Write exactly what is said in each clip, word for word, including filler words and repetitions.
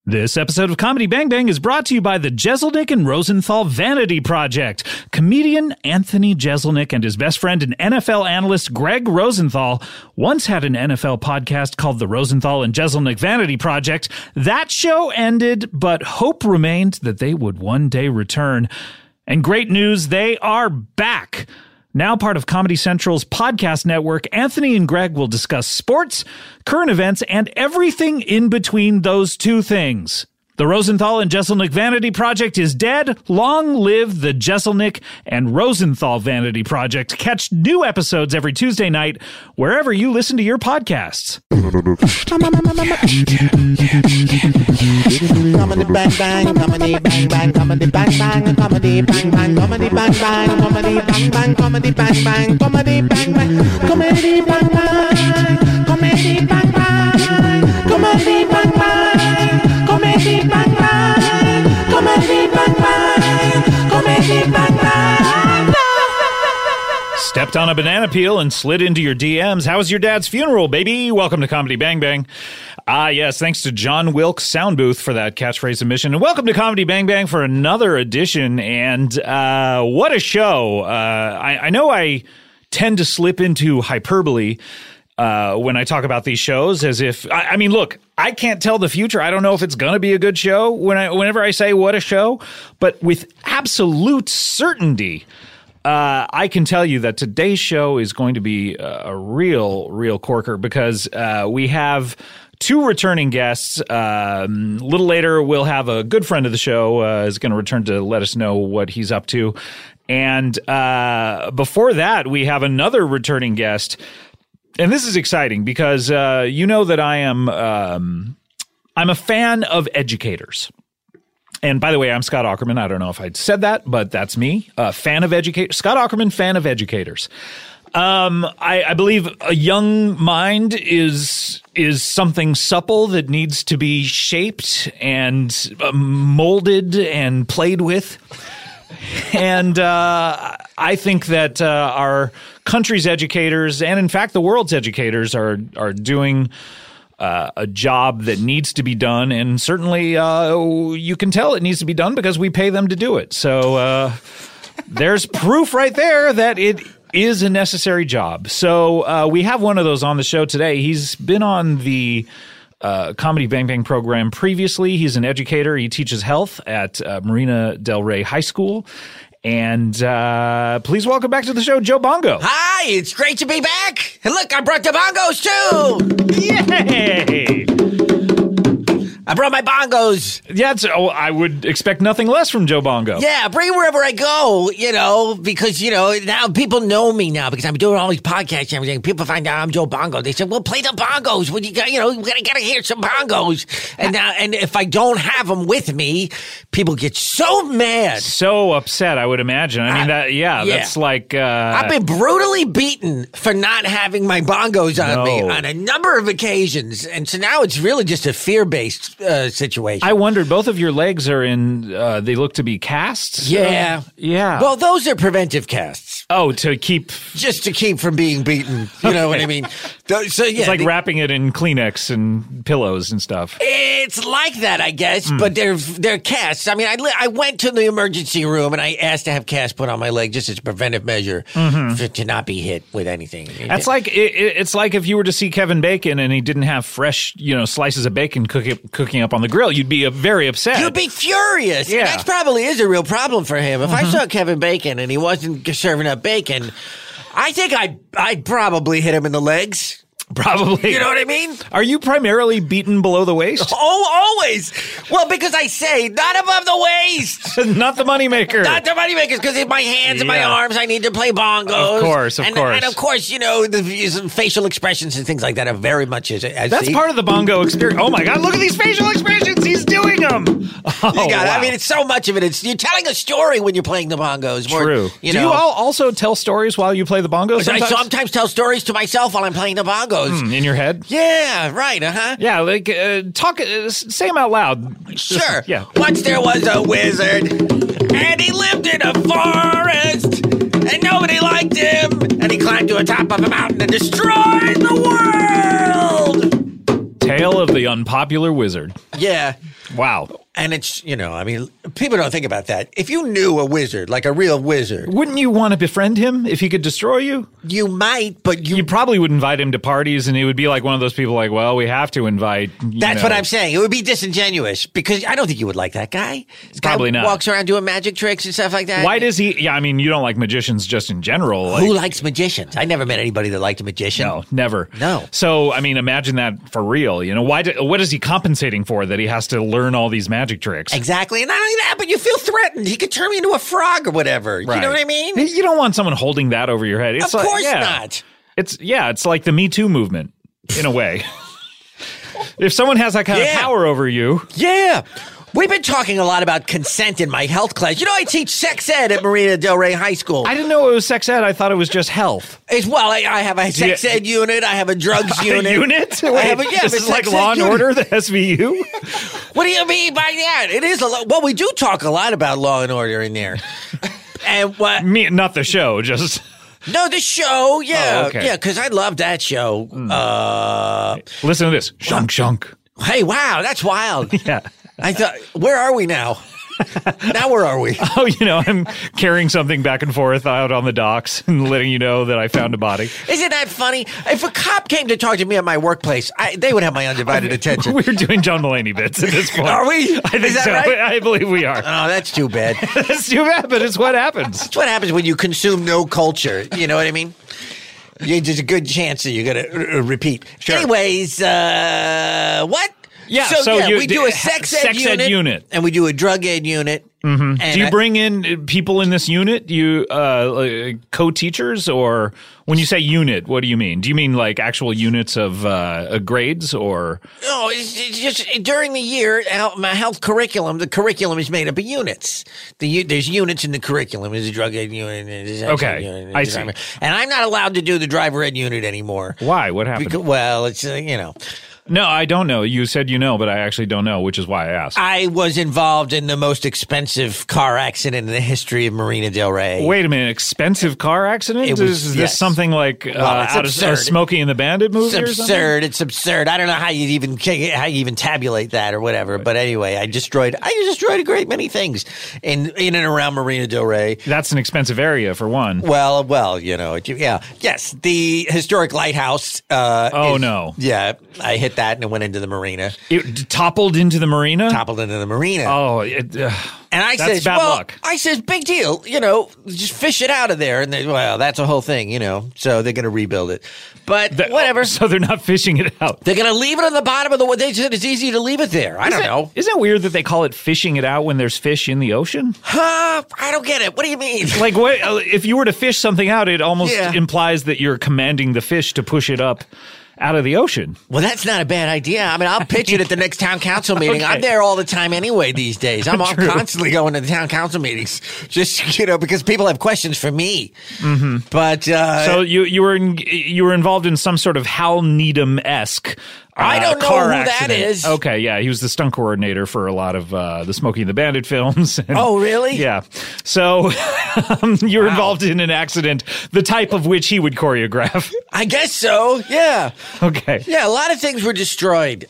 This episode of Comedy Bang Bang is brought to you by the Jeselnik and Rosenthal Vanity Project. Comedian Anthony Jeselnik and his best friend and N F L analyst Greg Rosenthal once had an N F L podcast called the Rosenthal and Jeselnik Vanity Project. That show ended, but hope remained that they would one day return. And great news, they are back. Now part of Comedy Central's podcast network, Anthony and Greg will discuss sports, current events, and everything in between those two things. The Rosenthal and Jeselnik Vanity Project is dead. Long live the Jeselnik and Rosenthal Vanity Project. Catch new episodes every Tuesday night wherever you listen to your podcasts. Comedy bang bang, comedy bang bang, comedy bang bang, comedy bang bang, comedy bang bang, comedy bang bang, comedy bang bang, comedy bang bang, comedy bang bang, comedy bang bang, comedy bang bang, comedy bang bang, comedy bang bang, comedy bang bang. Stepped on a banana peel and slid into your D Ms. How was your dad's funeral, baby? Welcome to Comedy Bang Bang. Ah, yes, thanks to John Wilkes Sound Booth for that catchphrase submission. And welcome to Comedy Bang Bang for another edition. And uh, what a show. Uh, I, I know I tend to slip into hyperbole uh, when I talk about these shows, as if, I, I mean, look, I can't tell the future. I don't know if it's going to be a good show when I, whenever I say what a show, but with absolute certainty, Uh, I can tell you that today's show is going to be a, a real, real corker because uh, we have two returning guests. Um, a little later, we'll have a good friend of the show uh, is going to return to let us know what he's up to. And uh, before that, we have another returning guest. And this is exciting because uh, you know that I am um, I'm a fan of educators. And by the way, I'm Scott Aukerman. I don't know if I said that, but that's me. Uh, fan of educators. Scott Aukerman, fan of educators. Um, I, I believe a young mind is is something supple that needs to be shaped and uh, molded and played with. And uh, I think that uh, our country's educators, and in fact the world's educators, are are doing Uh, a job that needs to be done, and certainly uh, you can tell it needs to be done because we pay them to do it. So uh, there's proof right there that it is a necessary job. So uh, we have one of those on the show today. He's been on the uh, Comedy Bang Bang program previously. He's an educator. He teaches health at uh, Marina Del Rey High School. And uh, please welcome back to the show, Joe Bongo. Hi, it's great to be back. And look, I brought the bongos too. Yay! I brought my bongos. Yeah, it's, oh, I would expect nothing less from Joe Bongo. Yeah, bring it wherever I go, you know, because, you know, now people know me now because I'm doing all these podcasts and everything. People find out I'm Joe Bongo. They say, well, play the bongos. When you got, you know, we gotta, gotta hear some bongos. And now, and if I don't have them with me, people get so mad. So upset, I would imagine. I mean, that, yeah, yeah. that's like... Uh, I've been brutally beaten for not having my bongos on No. me on a number of occasions. And so now it's really just a fear-based Uh, situation. I wondered, both of your legs are in, uh, they look to be casts? Yeah. Uh, yeah. Well, those are preventive casts. Oh, to keep... Just to keep from being beaten. You know what I mean? Th- So, yeah. It's like the- wrapping it in Kleenex and pillows and stuff. It's like that, I guess, Hmm. but they're they're casts. I mean, I, li- I went to the emergency room and I asked to have casts put on my leg just as a preventive measure for, to not be hit with anything. Mm-hmm. That's like it, it- it's like if you were to see Kevin Bacon and he didn't have fresh, you know, slices of bacon cooking cooking up on the grill, you'd be uh, very upset. You'd be furious. Yeah. That probably is a real problem for him. If I saw Kevin Bacon and he wasn't serving up bacon, I think I'd, I'd probably hit him in the legs. Probably. You know what I mean? Are you primarily beaten below the waist? Oh, always. Well, because I say not above the waist. Not the moneymaker. Not the moneymakers, because in my hands and my Yeah. arms, I need to play bongos. Of course, of and, course. And of course, you know, the facial expressions and things like that are very much as, as That's see? part of the bongo experience. Oh my God, look at these facial expressions. He's doing them. Oh, You got it. wow. I mean, it's so much of it. It's you're telling a story when you're playing the bongos. More, True. You Do know, you all also tell stories while you play the bongos? I Sometimes? sometimes tell stories to myself while I'm playing the bongos. Hmm, in your head? Yeah, right. Uh huh. Yeah, like uh, talk. Uh, say them out loud. Sure. Yeah. Once there was a wizard, and he lived in a forest, and nobody liked him, and he climbed to the top of a mountain and destroyed the world. Tale of the Unpopular Wizard. Yeah. Wow. And it's, you know, I mean, people don't think about that. If you knew a wizard, like a real wizard, Wouldn't you want to befriend him if he could destroy you? you might, but you. You probably would invite him to parties, and he would be like one of those people like, well, we have to invite. you That's know. what I'm saying. It would be disingenuous because I don't think you would like that guy. This guy Probably not. Walks around doing magic tricks and stuff like that. Why does he? Yeah, I mean, you don't like magicians just in general. Like, Who likes magicians? I never met anybody that liked a magician. No, never. No. So, I mean, imagine that for real. You know, why? Do, what is he compensating for that he has to learn all these magic tricks? Exactly. And not only that, but you feel threatened. He could turn me into a frog or whatever. You Right. know what I mean? You don't want someone holding that over your head. It's Of like, course yeah. not. It's yeah, it's like the Me Too movement in a way. If someone has that kind Yeah. of power over you, Yeah. We've been talking a lot about consent in my health class. You know, I teach sex ed at Marina Del Rey High School. I didn't know it was sex ed. I thought it was just health. As well, I, I have a sex Yeah. ed unit. I have a drugs unit. A unit? I Wait, have a, yeah, this a is like sex Law ed and unit. Order, the S V U. What do you mean by that? It is a lot. Well, we do talk a lot about Law and Order in there. And what? Me, not the show. Just No, the show. Yeah, Oh, okay. yeah. Because I love that show. Uh, listen to this. Shunk shunk. hey, wow, that's wild. Yeah. I thought, where are we now? Now where are we? Oh, you know, I'm carrying something back and forth out on the docks and letting you know that I found a body. Isn't that funny? If a cop came to talk to me at my workplace, I, they would have my undivided attention. We're doing John Mulaney bits at this point. Are we? I think Is that so. right? I believe we are. Oh, that's too bad. That's too bad, but it's what happens. That's what happens when you consume no culture. You know what I mean? You, there's a good chance that you're going to uh, repeat. Sure. Anyways, uh, what? Yeah, so, so yeah, you- we do a sex ed, sex ed unit, unit. and we do a drug ed unit. Mm-hmm. Do you bring in people in this unit? You uh, like, co-teachers, or when you say unit, what do you mean? Do you mean like actual units of uh, grades, or No, it's, it's just during the year, our- my health curriculum, the curriculum is made up of units. The u- There's units in the curriculum. There's a drug ed unit. There's a sex Okay, ed unit, there's I a see. driver- And I'm not allowed to do the driver ed unit anymore. why? What happened? Because, well, it's, uh, you know, no, I don't know. You said you know, but I actually don't know, which is why I asked. I was involved in the most expensive car accident in the history of Marina Del Rey. Wait a minute, expensive car accident? It was- is this yes. something like uh, Well, it's out of absurd. a Smokey and the Bandit movie It's or something? absurd. It's absurd. I don't know how you even how you even tabulate that or whatever. But anyway, I destroyed. I destroyed a great many things in in and around Marina Del Rey. That's an expensive area for one. Well, well, you know, it- yeah, yes, the historic lighthouse. Uh, Oh, is- no. Yeah, I hit that and it went into the marina, It toppled into the marina? toppled into the marina. Oh, it, uh, And I That's says, bad well, luck. I says, big deal, you know, just fish it out of there. And they, well, that's a whole thing, you know, so they're going to rebuild it. But that- whatever. So they're not fishing it out. They're going to leave it on the bottom of the water. They said it's easy to leave it there. I don't Isn't it- know. Isn't it weird that they call it fishing it out when there's fish in the ocean? Huh? I don't get it. What do you mean? Like, what, uh, if you were to fish something out, it almost Yeah. implies that you're commanding the fish to push it up out of the ocean. Well, that's not a bad idea. I mean, I'll pitch it at the next town council meeting. Okay. I'm there all the time anyway these days. I'm, I'm True. constantly going to the town council meetings, just, you know, because people have questions for me. Mm-hmm. But, uh, So you you were in, you were involved in some sort of Hal Needham-esque uh, I don't know car who that accident. is. Okay, yeah, he was the stunt coordinator for a lot of uh, the Smokey and the Bandit films. And- Oh, really? Yeah. So um, you were Wow. involved in an accident, the type of which he would choreograph. I guess so. Yeah. Okay. Yeah, a lot of things were destroyed.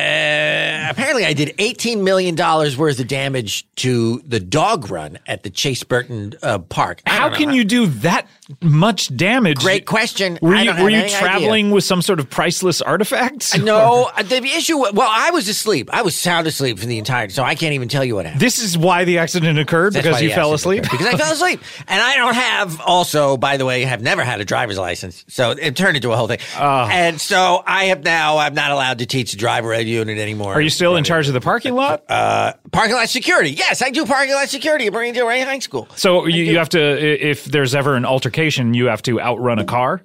Uh, apparently, I did eighteen million dollars worth of damage to the dog run at the Chase Burton uh, Park. I How don't can know. you do that much damage? Great question. Were I you don't have were you any idea. traveling with some sort of priceless artifacts? No, the issue. Well, I was asleep. I was sound asleep for the entire. So I can't even tell you what happened. This is why the accident occurred, That's because why you the fell accident asleep? occurred. Because I fell asleep, and I don't have. Also, by the way, have never had a driver's license, so it turned into a whole thing. Ah. And so I have now. I'm not allowed to teach the driver ed unit anymore. Are you still in charge of the parking lot? Uh, parking lot security. Yes, I do parking lot security at Marina Del Rey High School. So you, you have to, i- if there's ever an altercation, you have to outrun a car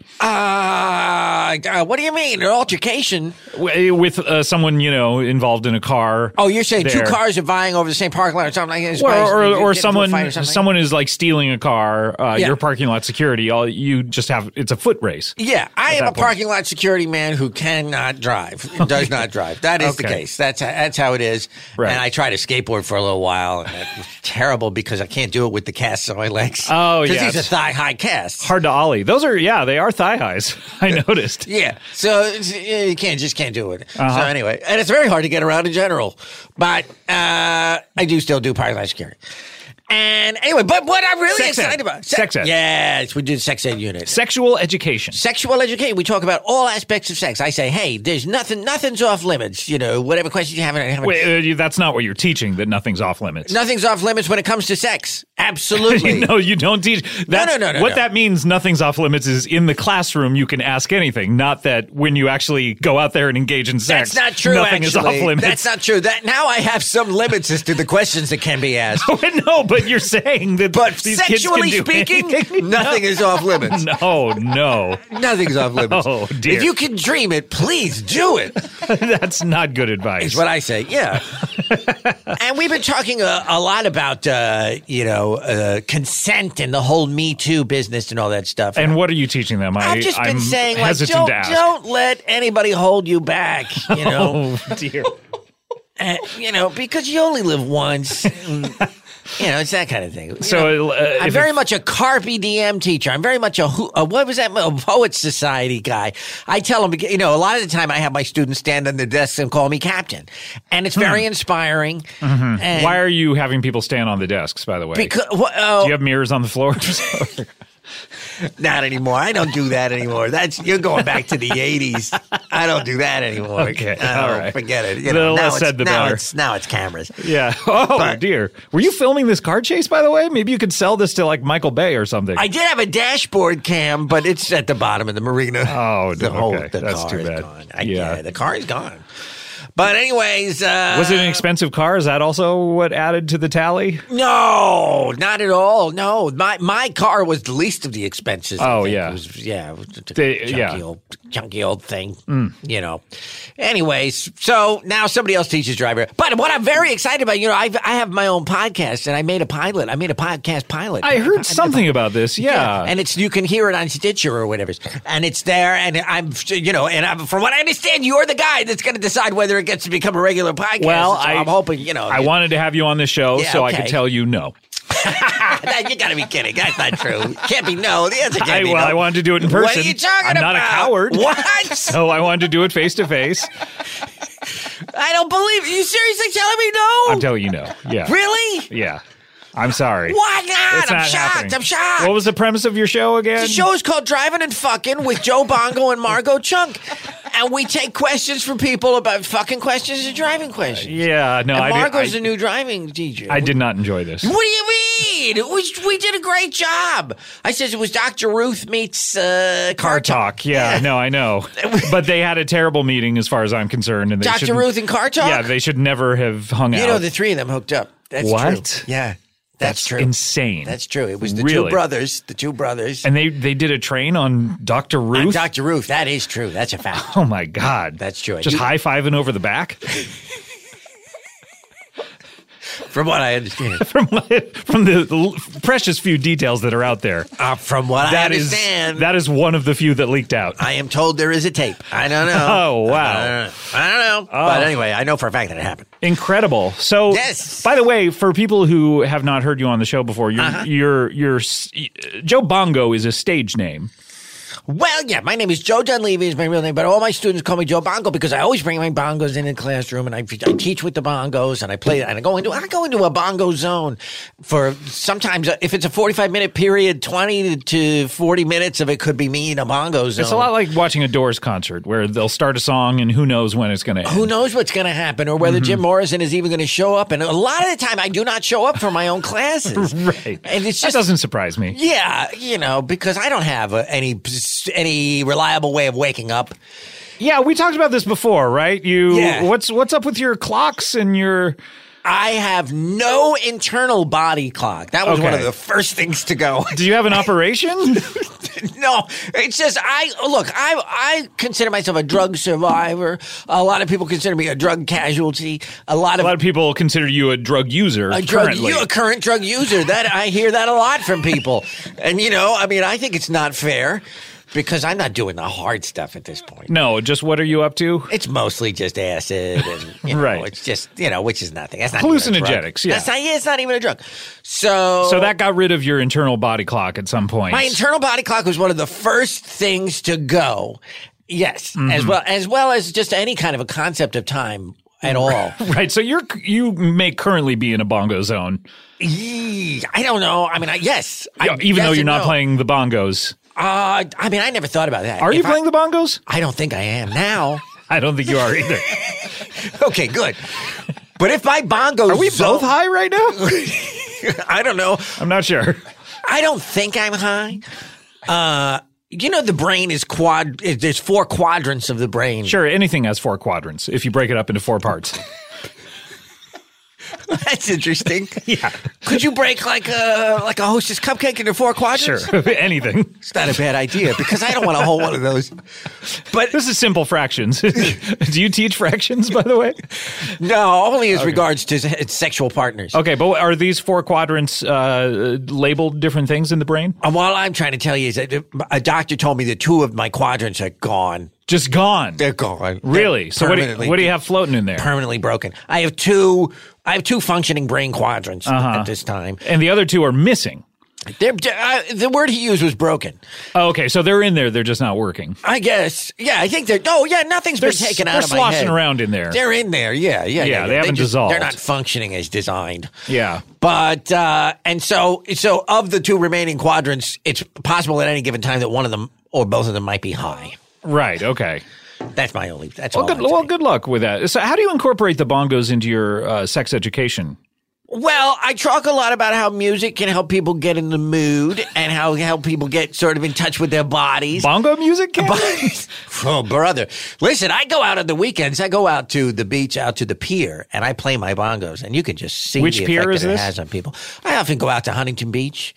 Uh, uh, what do you mean? An altercation? W- with uh, someone, you know, involved in a car. Oh, you're saying there. two cars are vying over the same parking lot or something like that? Or, or, You or get into a fight someone or something? someone is like stealing a car, uh, Yeah. your parking lot security, all you just have, it's a foot race. Yeah, I am that a point. parking lot security man who cannot drive, does not drive. That is the Okay. case. That's that's how it is. Right. And I try to skateboard for a little while. And that was terrible because I can't do it with the casts on my legs. Oh, Because yeah. these are thigh-high casts. Hard to ollie. Those are, yeah, they are thigh highs. I noticed. Yeah, so it's- yeah, you can't just can't do it. Uh-huh. So anyway, and it's very hard to get around in general. But uh, I do still do Pilot Security. And anyway, but what I'm really Sex ed. excited about, Sex ed. Yes, we do the sex ed unit. Sexual education. Sexual education. We talk about all aspects of sex. I say, hey, there's nothing, nothing's off limits. You know, whatever questions you have, I have Wait, uh, you- that's not what you're teaching, that nothing's off limits. nothing's off limits when it comes to sex. Absolutely. No, you don't teach. That's, no, no, no, What no. that means, nothing's off limits, is in the classroom you can ask anything. Not that when you actually go out there and engage in sex, That's not true. nothing actually, is off limits. that's not true. That now I have some limits as to the questions that can be asked. No, but you're saying that But these kids can sexually do speaking, anything? nothing is off limits. No, no, Nothing's off limits. Oh, dear. If you can dream it, please do it. that's not good advice. Is what I say. Yeah. And we've been talking a, a lot about, uh, you know, uh, consent and the whole Me Too business and all that stuff. And what are you teaching them? I, I've just been I'm saying, like, hesitant don't, to ask. don't let anybody hold you back, you know, Oh dear. Uh, you know, because you only live once. And, you know, it's that kind of thing. You So, know, uh, I'm if very it- much a Carpe Diem teacher. I'm very much a, who- a what was that? A Poet Society guy. I tell them, you know, a lot of the time I have my students stand on their desks and call me captain, and it's very inspiring. And Hmm. Why are you having people stand on the desks? By the way, Because what, oh, do you have mirrors on the floor? not anymore. I don't do that anymore. That's you're going back to the eighties. I don't do that anymore. Okay, I all don't, right. forget it. You The know, now less it's, said, the now better. it's now it's cameras. Yeah. Oh But- dear. Were you filming this car chase? By the way, maybe you could sell this to like Michael Bay or something. I did have a dashboard cam, but it's at the bottom of the marina. Oh, the okay. whole the That's car too is bad. gone. I, Yeah. yeah, the car is gone. But anyways, uh, Was it an expensive car? Is that also what added to the tally? No, not at all. No, my my car was the least of the expenses. I Oh, think. yeah. it was, yeah, it was just a They- junky yeah. old, junky old thing. You know. Anyways, so now somebody else teaches driver. But what I'm very excited about, you know, I I have my own podcast and I made a pilot. I made a podcast pilot. I heard something about this. Yeah. and it's you can hear it on Stitcher or whatever, and it's there. And I'm, you know, and I'm, from what I understand, you're the guy that's going to decide whether it gets to become a regular podcast. Well, so I- I'm hoping, you know, I you, wanted to have you on the show Yeah, so I okay. could tell you no. you got to be kidding. That's not true. Can't be no. The answer can't I, be well, no. I wanted to do it in What person. are you talking I'm about? not a coward. What? So I wanted to do it face to face. I don't believe you. Seriously telling me no? I'm telling you no. Yeah. Really? Yeah. I'm sorry. Why not? It's I'm not shocked. happening. I'm shocked. What was the premise of your show again? The show is called Driving and Fucking with Joe Bongo and Margot Chunk. And we take questions from people about fucking questions and driving questions. Yeah, no, and I Margot's did. a new driving teacher. I, I did not enjoy this. What do you mean? It was, we did a great job. I said it was Doctor Ruth meets uh, Car talk, yeah, no, I know, but they had a terrible meeting as far as I'm concerned. And they Doctor shouldn't- Ruth and Car Talk? Yeah, they should never have hung You out. know, the three of them hooked up. That's What? true. Yeah. That's, That's true. insane. That's true. It was the Really? two brothers. The two brothers. And they they did a train on Doctor And Ruth. Doctor Ruth. That is true. That's a fact. Oh my God, That's true. Just You- high fiving over the back From what I understand. from from the l- precious few details that are out there. Uh, from what I That is understand. that is one of the few that leaked out. I am told there is a tape. I don't know. Oh, wow. I don't know. I don't know. But anyway, I know for a fact that it happened. Incredible. So, Yes. by the way, for people who have not heard you on the show before, your Uh-huh. your your s- Joe Bongo is a stage name. Well, yeah, my name is Joe Dunleavy is my real name, but all my students call me Joe Bongo because I always bring my bongos in the classroom and I, I teach with the bongos and I play and I go into I go into a bongo zone for sometimes uh, if it's a forty-five minute period, twenty to forty minutes of it could be me in a bongo zone. It's a lot like watching a Doors concert where they'll start a song and who knows when it's going to end. Who knows what's going to happen or whether Mm-hmm. Jim Morrison is even going to show up. And a lot of the time I do not show up for my own classes. Right. And it's that just doesn't surprise me. Yeah, you know, because I don't have uh, any any reliable way of waking up. Yeah, we talked about this before, right? You Yeah. what's what's up with your clocks and your I have no internal body clock. That was one of Okay. the first things to go. Do you have an operation? No, it's just I look. I I consider myself a drug survivor. A lot of people consider me a drug casualty. A lot A of lot of people consider you a drug user a drug currently. you a current drug user. That I hear that a lot from people. And you know, I mean, I think it's not fair. because I'm not doing the hard stuff at this point. No, just what are you up to? It's mostly just acid, and you know, Right. it's just you know, which is nothing. That's not even a drug. Hallucinogenics, yeah. That's not. Yeah, it's not even a drug. So, So that got rid of your internal body clock at some point. my internal body clock was one of the first things to go. Yes, as well as well as just any kind of a concept of time at all. Right, so you're you may currently be in a bongo zone, Yee, I don't know. I mean, I, yes, I, Yeah, even yes though you're and not no. playing the bongos. Uh, I mean, I never thought about that. Are you If I- playing the bongos? I don't think I am now. I don't think you are either. Okay, good. But if my bongos Are we zone- both high right now? I don't know. I'm not sure. I don't think I'm high. Uh, you know, the brain is quad. There's four quadrants of the brain. Sure, anything has four quadrants if you break it up into four parts. That's interesting. Yeah. Could you break like a like a Hostess cupcake into four quadrants? Sure, anything. It's not a bad idea because I don't want to hold one of those. But This is simple fractions. Do you teach fractions, by the way? no, only as regards to se- sexual partners. Okay, but are these four quadrants uh, labeled different things in the brain? And all I'm trying to tell you is that a doctor told me that two of my quadrants are gone. Just gone. They're gone. Really? They're So what do, you, permanently- what do you have floating in there? Permanently broken. I have two. I have two functioning brain quadrants Uh-huh. at this time. And the other two are missing. They're, uh, the word he used was broken. Oh, okay, so they're in there. They're just not working. I guess. Yeah, I think they're. Oh, yeah, nothing's They're, been taken they're out of my sloshing head. around in there. They're in there. Yeah, yeah, yeah. they haven't just- dissolved. They're not functioning as designed. Yeah. But uh, and so so of the two remaining quadrants, it's possible at any given time that one of them or both of them might be high. Right, okay. That's my only. That's Well, all. good, I'm well, saying. good luck with that. So how do you incorporate the bongos into your uh, sex education? Well, I talk a lot about how music can help people get in the mood and how help people get sort of in touch with their bodies. Bongo music? Ken? Oh, brother. Listen, I go out on the weekends. I go out to the beach, out to the pier, and I play my bongos, and you can just see Which the pier effect is that it this? has on people. I often go out to Huntington Beach.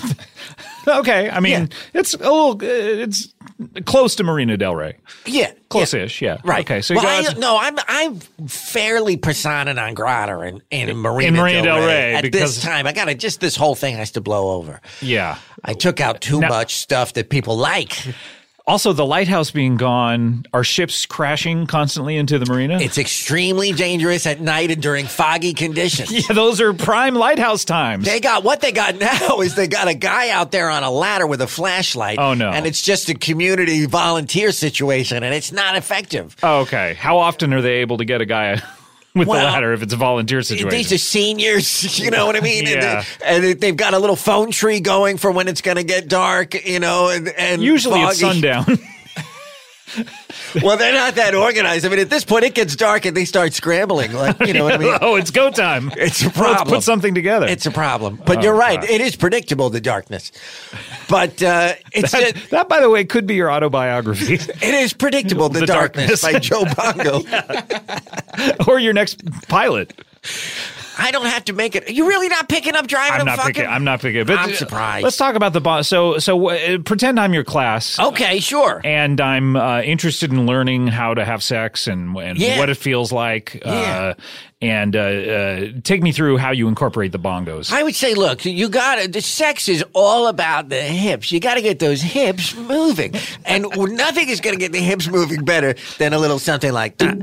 Okay, I mean, Yeah. it's a little, uh, it's close to Marina Del Rey. Yeah. Close-ish, yeah. Right. Okay, so you well, go I, out to- no, I'm I'm fairly persona non grata in, in Marina, In Marina Del Rey, At because- this time, I got to just this whole thing has to blow over. Yeah. I took out too Now- much stuff that people like. Also, the lighthouse being gone, are ships crashing constantly into the marina? It's extremely dangerous at night and during foggy conditions. yeah, those are prime lighthouse times. They got what they got now is they got a guy out there on a ladder with a flashlight. Oh, no. And it's just a community volunteer situation, and it's not effective. Oh, okay. How often are they able to get a guy with Well, the ladder if it's a volunteer situation? These are seniors, you know what I mean? Yeah. And, they, and they've got a little phone tree going for when it's going to get dark, you know, and, and Usually foggy. it's sundown. Well, they're not that organized. I mean, at this point, it gets dark and they start scrambling. Like, you know what I mean? Oh, it's go time. It's a Let's problem. put something together. It's a problem. But Oh, you're right. God. It is predictable, the darkness. But uh, it's that, just, that, by the way, could be your autobiography it is predictable, The, The darkness, Darkness. by Joe Bongo. or your next pilot. I don't have to make it. You're really not picking up driving I'm a not fucking... picking. I'm not picking. But I'm uh, surprised. Let's talk about the boss. So, so uh, pretend I'm your class. Okay, sure. And I'm uh, interested in learning how to have sex and, and Yeah. what it feels like. Yeah. Uh, and uh, uh, take me through how you incorporate the bongos. I would say, look, you got to, the sex is all about the hips. You got to get those hips moving. And nothing is going to get the hips moving better than a little something like that.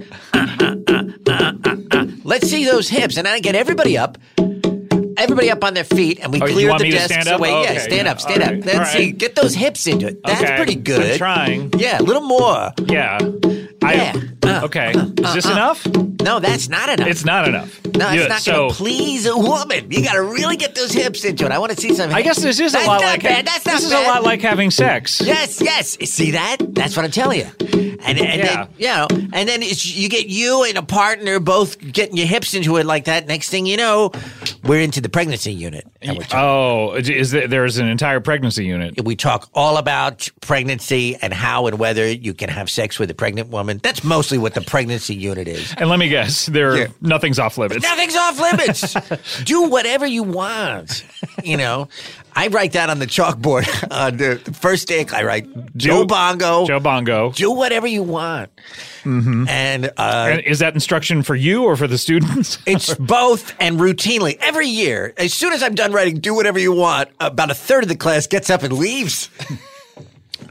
Let's see those hips. And I get everybody up. Everybody up on their feet, and we Oh, you clear want the me to desks stand up? away. Okay, yeah, stand yeah. up, stand All up. right, Let's all see. right. Get those hips into it. That's Okay, pretty good. I'm trying. Yeah, a little more. Yeah. I, Yeah. Uh, okay. Is this enough? No, that's not enough. It's not enough. No, it's Yeah, not so, going to please a woman. You got to really get those hips into it. I want to see some. I guess this is That's a lot not like bad. That's not this is bad. a lot like having sex. Yes, yes. See that? That's what I'm telling you. And, and Yeah. then you know, and then it's, you get you and a partner both getting your hips into it like that. Next thing you know, we're into the pregnancy unit. And we're talking- Oh, is there, there's an entire pregnancy unit? we talk all about pregnancy and how and whether you can have sex with a pregnant woman. That's mostly what the pregnancy unit is. And let me guess, there Yeah. nothing's off limits. Nothing's off limits. Do whatever you want. You know, I write that on the chalkboard. On the, the first day, I write Joe Bongo. Joe Bongo. Do whatever you want. Mm-hmm. And, uh, And is that instruction for you or for the students? it's both, and routinely every year, as soon as I'm done writing, do whatever you want, about a third of the class gets up and leaves.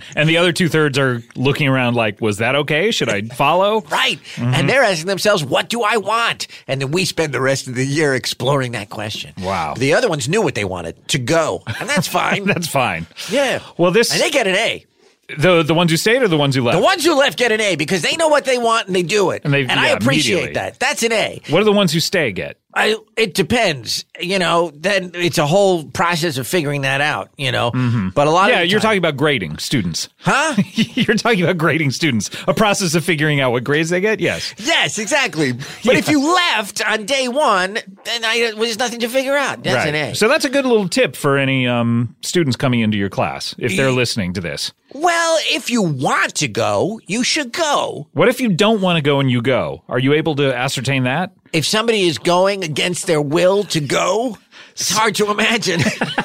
And the other two-thirds are looking around like, was that okay? Should I follow? Right. Mm-hmm. And they're asking themselves, what do I want? And then we spend the rest of the year exploring that question. Wow. The other ones knew what they wanted, to go. And that's fine. That's fine. Yeah. Well, this... And they get an A. The the ones who stayed or the ones who left? The ones who left get an A because they know what they want and they do it. And, they, and yeah, I appreciate immediately. that. That's an A. What do the ones who stay get? I, it depends. You know, then it's a whole process of figuring that out, you know. Mm-hmm. But a lot yeah, of the you're time, talking about grading students. Huh? You're talking about grading students. A process of figuring out what grades they get? Yes. Yes, exactly. But Yeah. if you left on day one, then I, well, there's nothing to figure out. That's right. an A. So that's a good little tip for any um, students coming into your class if they're listening to this. Well, if you want to go, you should go. What if you don't want to go and you go? Are you able to ascertain that? If somebody is going against their will to go, it's hard to imagine.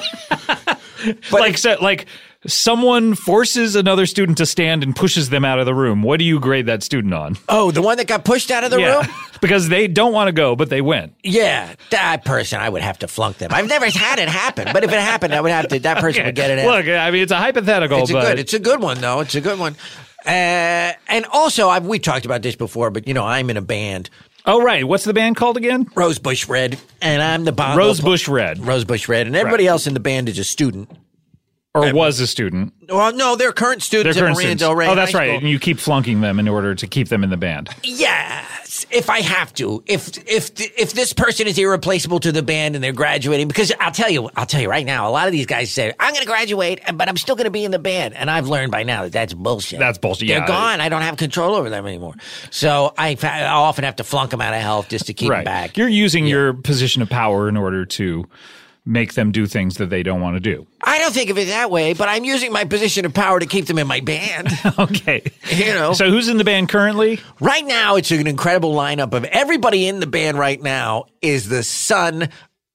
But like, so, like someone forces another student to stand and pushes them out of the room. What do you grade that student on? Oh, the one that got pushed out of the yeah, room? because they don't want to go, but they went. Yeah, that person, I would have to flunk them. I've never had it happen, but if it happened, I would have to. That person Okay. would get it. Look, I mean, it's a hypothetical, It's a but good. It's a good one, though. It's a good one. Uh, and also, I've, we talked about this before, but you know, I'm in a band, oh right, what's the band called again? Rosebush Red, and I'm the bongo. Rosebush Red, Rosebush Red, and everybody Right. else in the band is a student. or was a student. Well, no, they're current They're students current at Marina students. Del Rey. Oh, that's High right. School. And you keep flunking them in order to keep them in the band. Yes, if I have to. If if if this person is irreplaceable to the band and they're graduating, because I'll tell you, I'll tell you right now, a lot of these guys say, "I'm going to graduate, but I'm still going to be in the band," and I've learned by now that that's bullshit. That's bullshit. They're Yeah. gone. I don't have control over them anymore. So I I often have to flunk them out of health just to keep them Right. back. You're using your position of power in order to make them do things that they don't want to do. I don't think of it that way, but I'm using my position of power to keep them in my band. Okay. You know. So who's in the band currently? Right now, it's an incredible lineup of everybody in the band right now is the son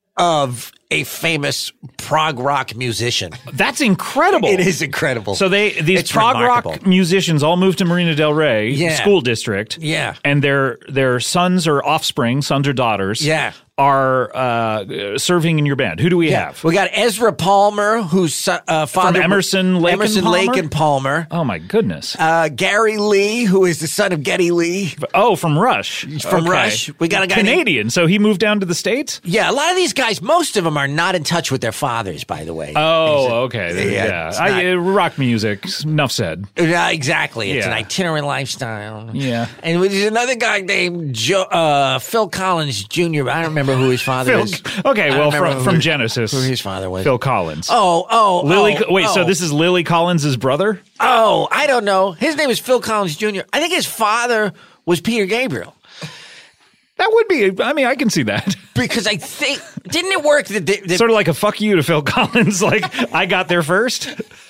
of a famous prog rock musician. That's incredible. It is incredible. So they these It's prog remarkable. rock musicians all moved to Marina Del Rey Yeah. school district. Yeah. And their their sons or offspring, sons or daughters, Yeah. are uh, serving in your band. Who do we have? We got Ezra Palmer, who's uh, father Emerson, Lake, and Emerson, Palmer? Lake, and Palmer. Oh my goodness. Uh, Gary Lee, who is the son of Geddy Lee. oh, from Rush. From Okay. Rush. We got a guy named- Canadian. So he moved down to the States? Yeah, a lot of these guys, most of them are not in touch with their fathers, by the way. Oh, okay. Yeah, Yeah. it's I, not- uh, rock music, enough said. Yeah, exactly. It's Yeah. an itinerant lifestyle. Yeah. And there's another guy named Joe, uh, Phil Collins Junior I don't remember who his father Phil, is. okay, I don't well, remember from, who- from Genesis. who his father was. Phil Collins. Oh, oh, Lily. oh, wait, so oh. this is Lily Collins' brother? Oh, I don't know. His name is Phil Collins Junior I think his father was Peter Gabriel. That would be, I mean, I can see that. Because I think, didn't it work that, that, that Sort of like a fuck you to Phil Collins. Like, I got there first.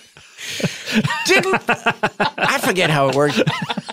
didn't, I forget how it worked.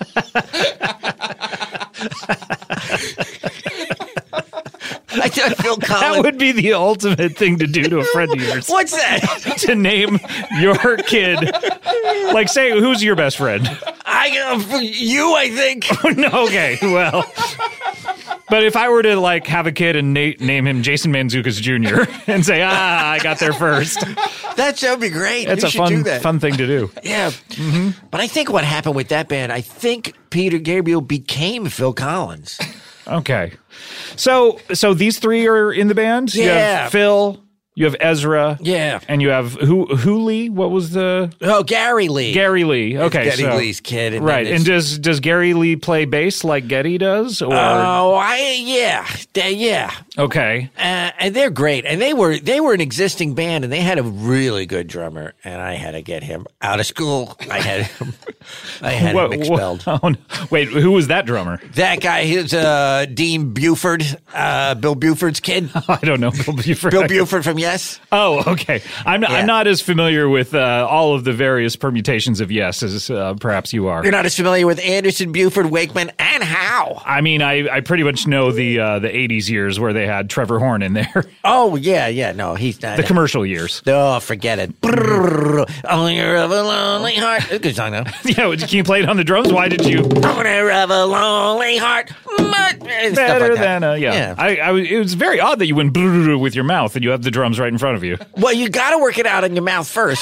I thought Phil That Collins. would be the ultimate thing to do to a friend of yours. What's that? To name your kid. Like, say, who's your best friend? I uh, you, I think. No, okay, well. But if I were to, like, have a kid and na- name him Jason Mantzoukas Junior and say, ah, I got there first. That would be great. It's you a should fun, do that. fun thing to do. Yeah. But I think what happened with that band, I think Peter Gabriel became Phil Collins. Okay. So so these three are in the band? You Yeah. have Phil, you have Ezra. Yeah. And you have who who Lee? What was the Oh, Gary Lee. Gary Lee. Okay. Geddy so, Lee's kid. And right. then And it's- does does Gary Lee play bass like Geddy does? Or Oh, I yeah, They- yeah, okay. uh, and they're great. And they were they were an existing band, and they had a really good drummer. And I had to get him out of school. I had him, I had What- him expelled. what- oh, no. Wait, who was that drummer? That guy, he's uh, Dean Buford, uh, Bill Buford's kid. I don't know. Bill Buford. Bill Buford from Yes. Oh, okay. I'm not, Yeah. I'm not as familiar with uh, all of the various permutations of yes as uh, perhaps you are. You're not as familiar with Anderson, Buford, Wakeman, and Howe. I mean, I, I pretty much know the uh, the eighties years where they had Trevor Horn in there. Oh yeah, yeah. No, he's not. The commercial years. Oh, forget it. Brrr, owner of a lonely heart. It's a good song though. Yeah, can you play it on the drums? Why did you? Owner of a lonely heart. Much Better than a, yeah. yeah. I, I, was- it was very odd that you went brrr with your mouth and you have the drums right in front of you. Well, you got to work it out in your mouth first.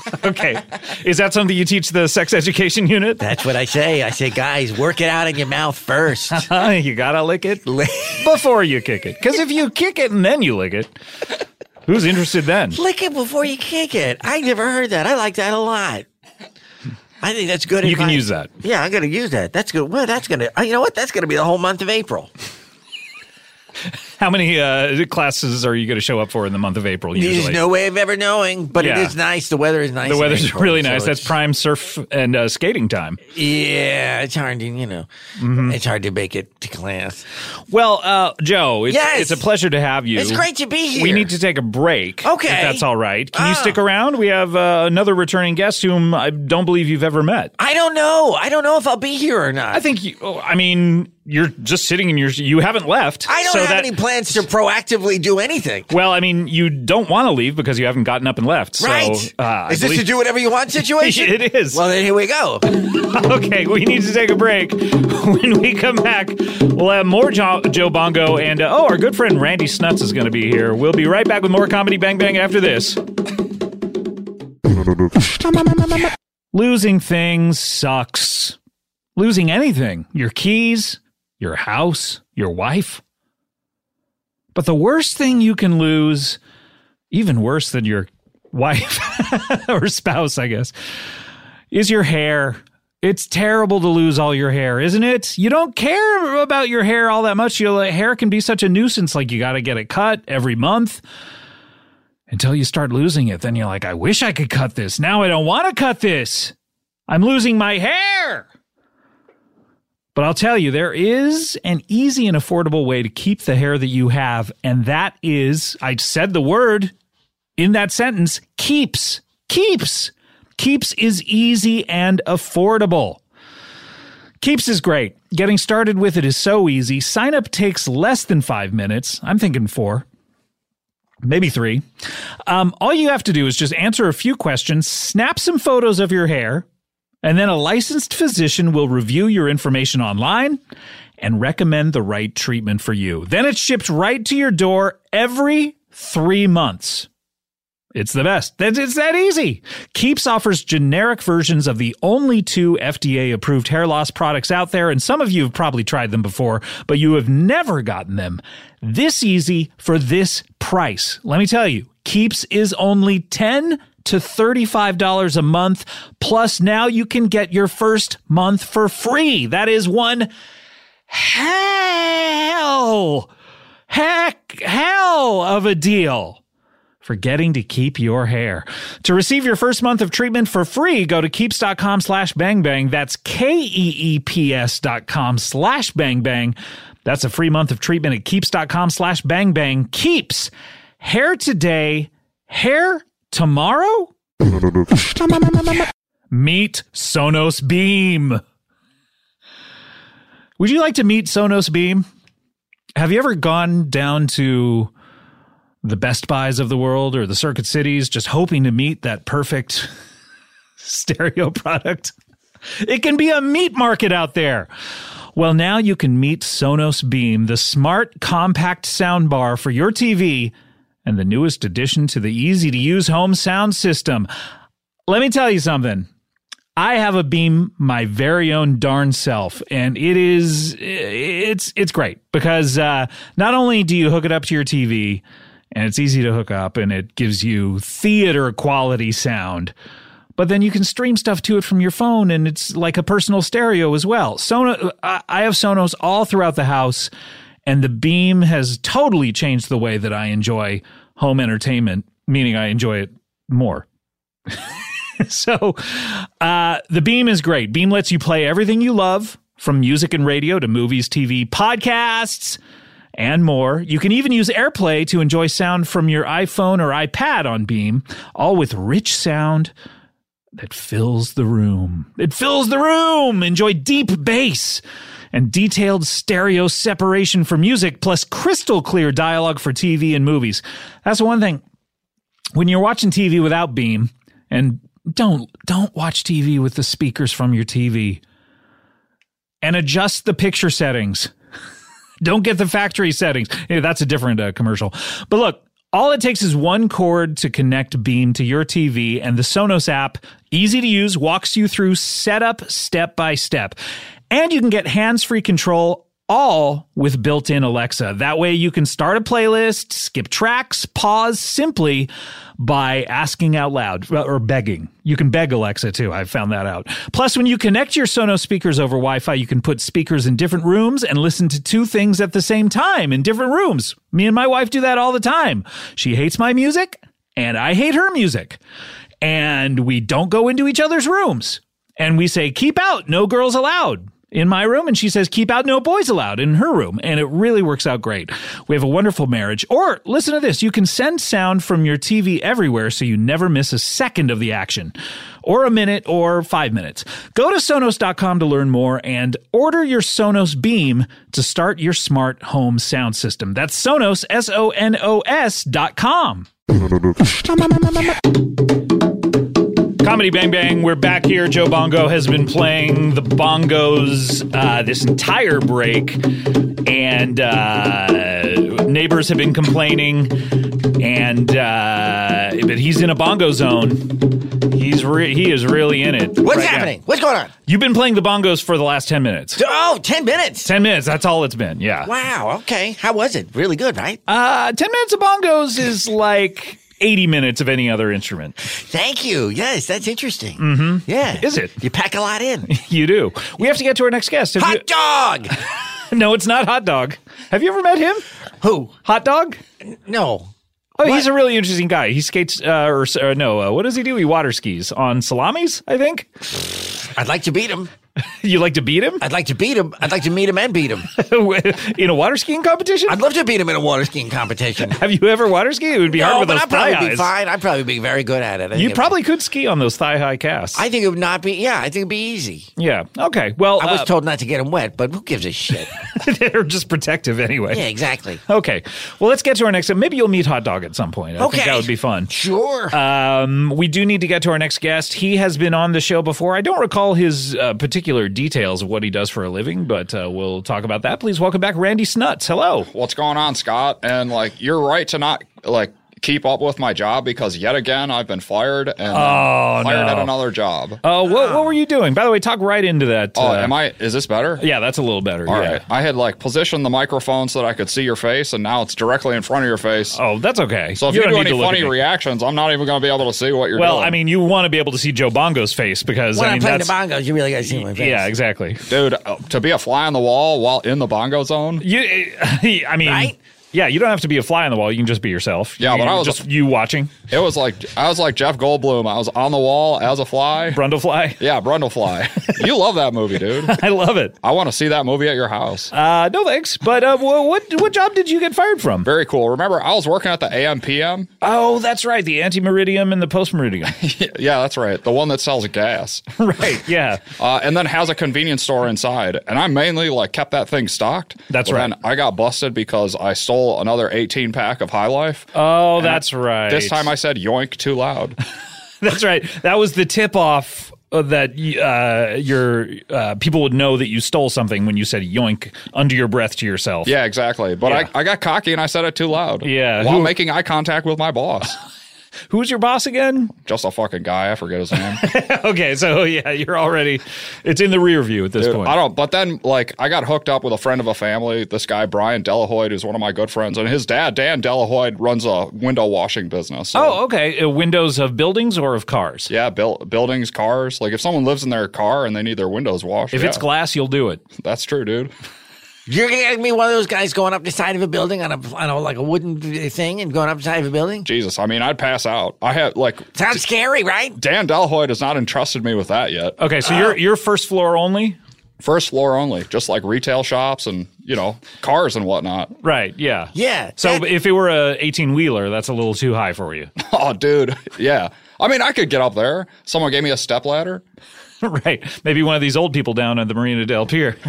Okay. Is that something you teach the sex education unit? That's what I say. I say, guys, work it out in your mouth first. You gotta lick it before you kick it. Because if you kick it and then you lick it, who's interested then? Lick it before you kick it. I never heard that. I like that a lot. I think that's good. You advice. can use that. Yeah, I'm going to use that. That's good. Well, that's going to, you know what? That's going to be the whole month of April. How many uh, classes are you going to show up for in the month of April usually? There's no way of ever knowing, but Yeah. it is nice. The weather is nice. The weather's in April, really so nice. That's it's- prime surf and uh, skating time. Yeah, it's hard to, you know, Mm-hmm. it's hard to make it to class. Well, uh, Joe, it's, Yes. it's a pleasure to have you. It's great to be here. We need to take a break. Okay. If that's all right. Can you Ah. stick around? We have uh, another returning guest whom I don't believe you've ever met. I don't know. I don't know if I'll be here or not. I think you, oh, I mean, you're just sitting in your, you haven't left. I don't so have that, any plans to proactively do anything. Well, I mean, you don't want to leave because you haven't gotten up and left. So, Right. uh, I is this believe- a do whatever you want situation? It is. Well, then here we go. Okay, we need to take a break. When we come back, we'll have more jo- Joe Bongo, and uh, oh, our good friend Randy Snuts is going to be here. We'll be right back with more Comedy Bang Bang after this. Losing things sucks. Losing anything, your keys, your house, your wife. But the worst thing you can lose, even worse than your wife or spouse, I guess, is your hair. It's terrible to lose all your hair, isn't it? You don't care about your hair all that much. Your hair can be such a nuisance, like you got to get it cut every month until you start losing it. Then you're like, I wish I could cut this. Now I don't want to cut this. I'm losing my hair. But I'll tell you, there is an easy and affordable way to keep the hair that you have, and that is, I said the word in that sentence, keeps. Keeps. Keeps is easy and affordable. Keeps is great. Getting started with it is so easy. Sign up takes less than five minutes. I'm thinking four. Maybe three. Um, all you have to do is just answer a few questions, snap some photos of your hair, and then a licensed physician will review your information online and recommend the right treatment for you. Then it's shipped right to your door every three months. It's the best. It's that easy. Keeps offers generic versions of the only two F D A-approved hair loss products out there, and some of you have probably tried them before, but you have never gotten them this easy for this price. Let me tell you, Keeps is only ten to thirty-five dollars a month, plus now you can get your first month for free. That is one hell, heck, hell of a deal for getting to keep your hair. To receive your first month of treatment for free, go to keeps.com slash bangbang. That's K-E-E-P-S dot com slash bangbang. That's a free month of treatment at keeps.com slash bangbang. Keeps. Hair today, hair tomorrow? Meet Sonos Beam. Would you like to meet Sonos Beam? Have you ever gone down to the Best Buys of the world or the Circuit Cities just hoping to meet that perfect stereo product? It can be a meat market out there. Well, now you can meet Sonos Beam, the smart, compact soundbar for your T V and the newest addition to the easy-to-use home sound system. Let me tell you something. I have a Beam my very own darn self, and it is, it's it's great because uh, not only do you hook it up to your T V, and it's easy to hook up, and it gives you theater-quality sound, but then you can stream stuff to it from your phone, and it's like a personal stereo as well. Sonos, I have Sonos all throughout the house, and the Beam has totally changed the way that I enjoy home entertainment, meaning I enjoy it more. So uh, the Beam is great. Beam lets you play everything you love, from music and radio to movies, T V, podcasts, and more. You can even use AirPlay to enjoy sound from your iPhone or iPad on Beam, all with rich sound that fills the room. It fills the room! Enjoy deep bass and detailed stereo separation for music, plus crystal clear dialogue for T V and movies. That's one thing. When you're watching T V without Beam, and don't don't watch T V with the speakers from your T V, and adjust the picture settings. Don't get the factory settings. Yeah, that's a different uh, commercial. But look, All it takes is one cord to connect Beam to your T V, and the Sonos app, easy to use, walks you through setup step by step. And you can get hands-free control, all with built-in Alexa. That way you can start a playlist, skip tracks, pause simply by asking out loud, or begging. You can beg Alexa too, I found that out. Plus, when you connect your Sonos speakers over Wi-Fi, you can put speakers in different rooms and listen to two things at the same time in different rooms. Me and my wife do that all the time. She hates my music, and I hate her music. And we don't go into each other's rooms. And we say, keep out, no girls allowed. In my room, and she says, keep out, no boys allowed in her room. And it really works out great. We have a wonderful marriage. Or listen to this. You can send sound from your T V everywhere so you never miss a second of the action, or a minute, or five minutes. Go to Sonos dot com to learn more and order your Sonos Beam to start your smart home sound system. That's Sonos, S O N O S dot com. Comedy Bang Bang, we're back here. Joe Bongo has been playing the bongos uh, this entire break, and uh, neighbors have been complaining, and uh, but he's in a bongo zone. He's re- he is really in it. What's right happening? now. What's going on? You've been playing the bongos for the last ten minutes. Oh, ten minutes. ten minutes, that's all it's been, yeah. Wow, okay. How was it? Really good, right? Uh, ten minutes of bongos is like eighty minutes of any other instrument. Thank you. Yes, that's interesting. Mm-hmm. Yeah. Is it? You pack a lot in. You do. We have to get to our next guest. Have Hot you- dog! No, it's not Hot Dog. Have you ever met him? Who? Hot Dog? No. Oh, What? he's a really interesting guy. He skates, uh, or, or no, uh, what does he do? He water skis on salamis, I think. I'd like to beat him. You like to beat him? I'd like to beat him. I'd like to meet him and beat him. In a water skiing competition? I'd love to beat him in a water skiing competition. Have you ever water skied? It would be No, hard with but those I'd probably thigh be highs. fine. I'd probably be very good at it. I think You it'd- probably could ski on those thigh high casts. I think it would not be. Yeah, I think it'd be easy. yeah. Okay. Well, I was uh, told not to get him wet, but who gives a shit? they're just protective anyway. Yeah, exactly. Okay. Well, let's get to our next. Maybe you'll meet Hot Dog at some point. I Okay. think that would be fun. Sure. Um, we do need to get to our next guest. He has been on the show before. I don't recall his uh, particular details of what he does for a living, but uh, we'll talk about that. Please welcome back Randy Snuts. Hello. What's going on, Scott? And like, you're right to not like keep up with my job because yet again I've been fired and Oh, fired no. at another job. Oh, what, what were you doing? By the way, talk right into that. Oh, uh, am I? Is this better? Yeah, that's a little better. All yeah. right. I had like positioned the microphone so that I could see your face, and now it's directly in front of your face. Oh, that's okay. So if you, don't do need any to look funny at me. reactions, I'm not even going to be able to see what you're Well, doing. I mean, you want to be able to see Joe Bongo's face because when I I'm mean playing the that's bongos, you really got to see my face. yeah, exactly. dude, uh, to be a fly on the wall while in the bongo zone. You, I mean, Right? yeah, you don't have to be a fly on the wall. You can just be yourself. Yeah, You- but I was just a- you watching It was like I was like Jeff Goldblum. I was on the wall as a fly. Brundlefly. Yeah, Brundlefly. You love that movie, dude. I love it. I want to see that movie at your house. Uh, no thanks. But uh, wh- what what job did you get fired from? Very cool. Remember, I was working at the A M P M. Oh, that's right. The anti-meridium and the post-meridium. Yeah, that's right. The one that sells gas. Right. Yeah. Uh, and then has a convenience store inside. And I mainly like kept that thing stocked. That's but right. Then I got busted because I stole another eighteen pack of High Life. Oh, And that's right. This time I said yoink too loud. That's right. That was the tip-off uh, that uh, your uh, people would know that you stole something when you said yoink under your breath to yourself. Yeah, exactly. But Yeah. I, I got cocky and I said it too loud. Yeah. While Who- making eye contact with my boss. Who's your boss again? Just a fucking guy. I forget his name. Okay, so yeah, you're already it's in the rear view at this Dude, point. I don't. But then, like, I got hooked up with a friend of a family. This guy Brian Delahoyd, who's one of my good friends, and his dad Dan Delahoyd runs a window washing business. So, Oh, okay. Uh, windows of buildings or of cars? yeah, build, buildings, cars. Like, if someone lives in their car and they need their windows washed, If yeah, it's glass, you'll do it. that's true, dude. You're going to be one of those guys going up the side of a building on a, on a like a wooden thing and going up the side of a building? Jesus, I mean, I'd pass out. I have like Sounds scary, right? Dan Delahoyd has not entrusted me with that yet. Okay, so you're you're first floor only? First floor only, just like retail shops and you know cars and whatnot. Right, yeah. Yeah. So that- if it were a eighteen-wheeler, that's a little too high for you. Oh, dude, yeah. I mean, I could get up there. Someone gave me a step ladder. Right. Maybe one of these old people down at the Marina del Pier.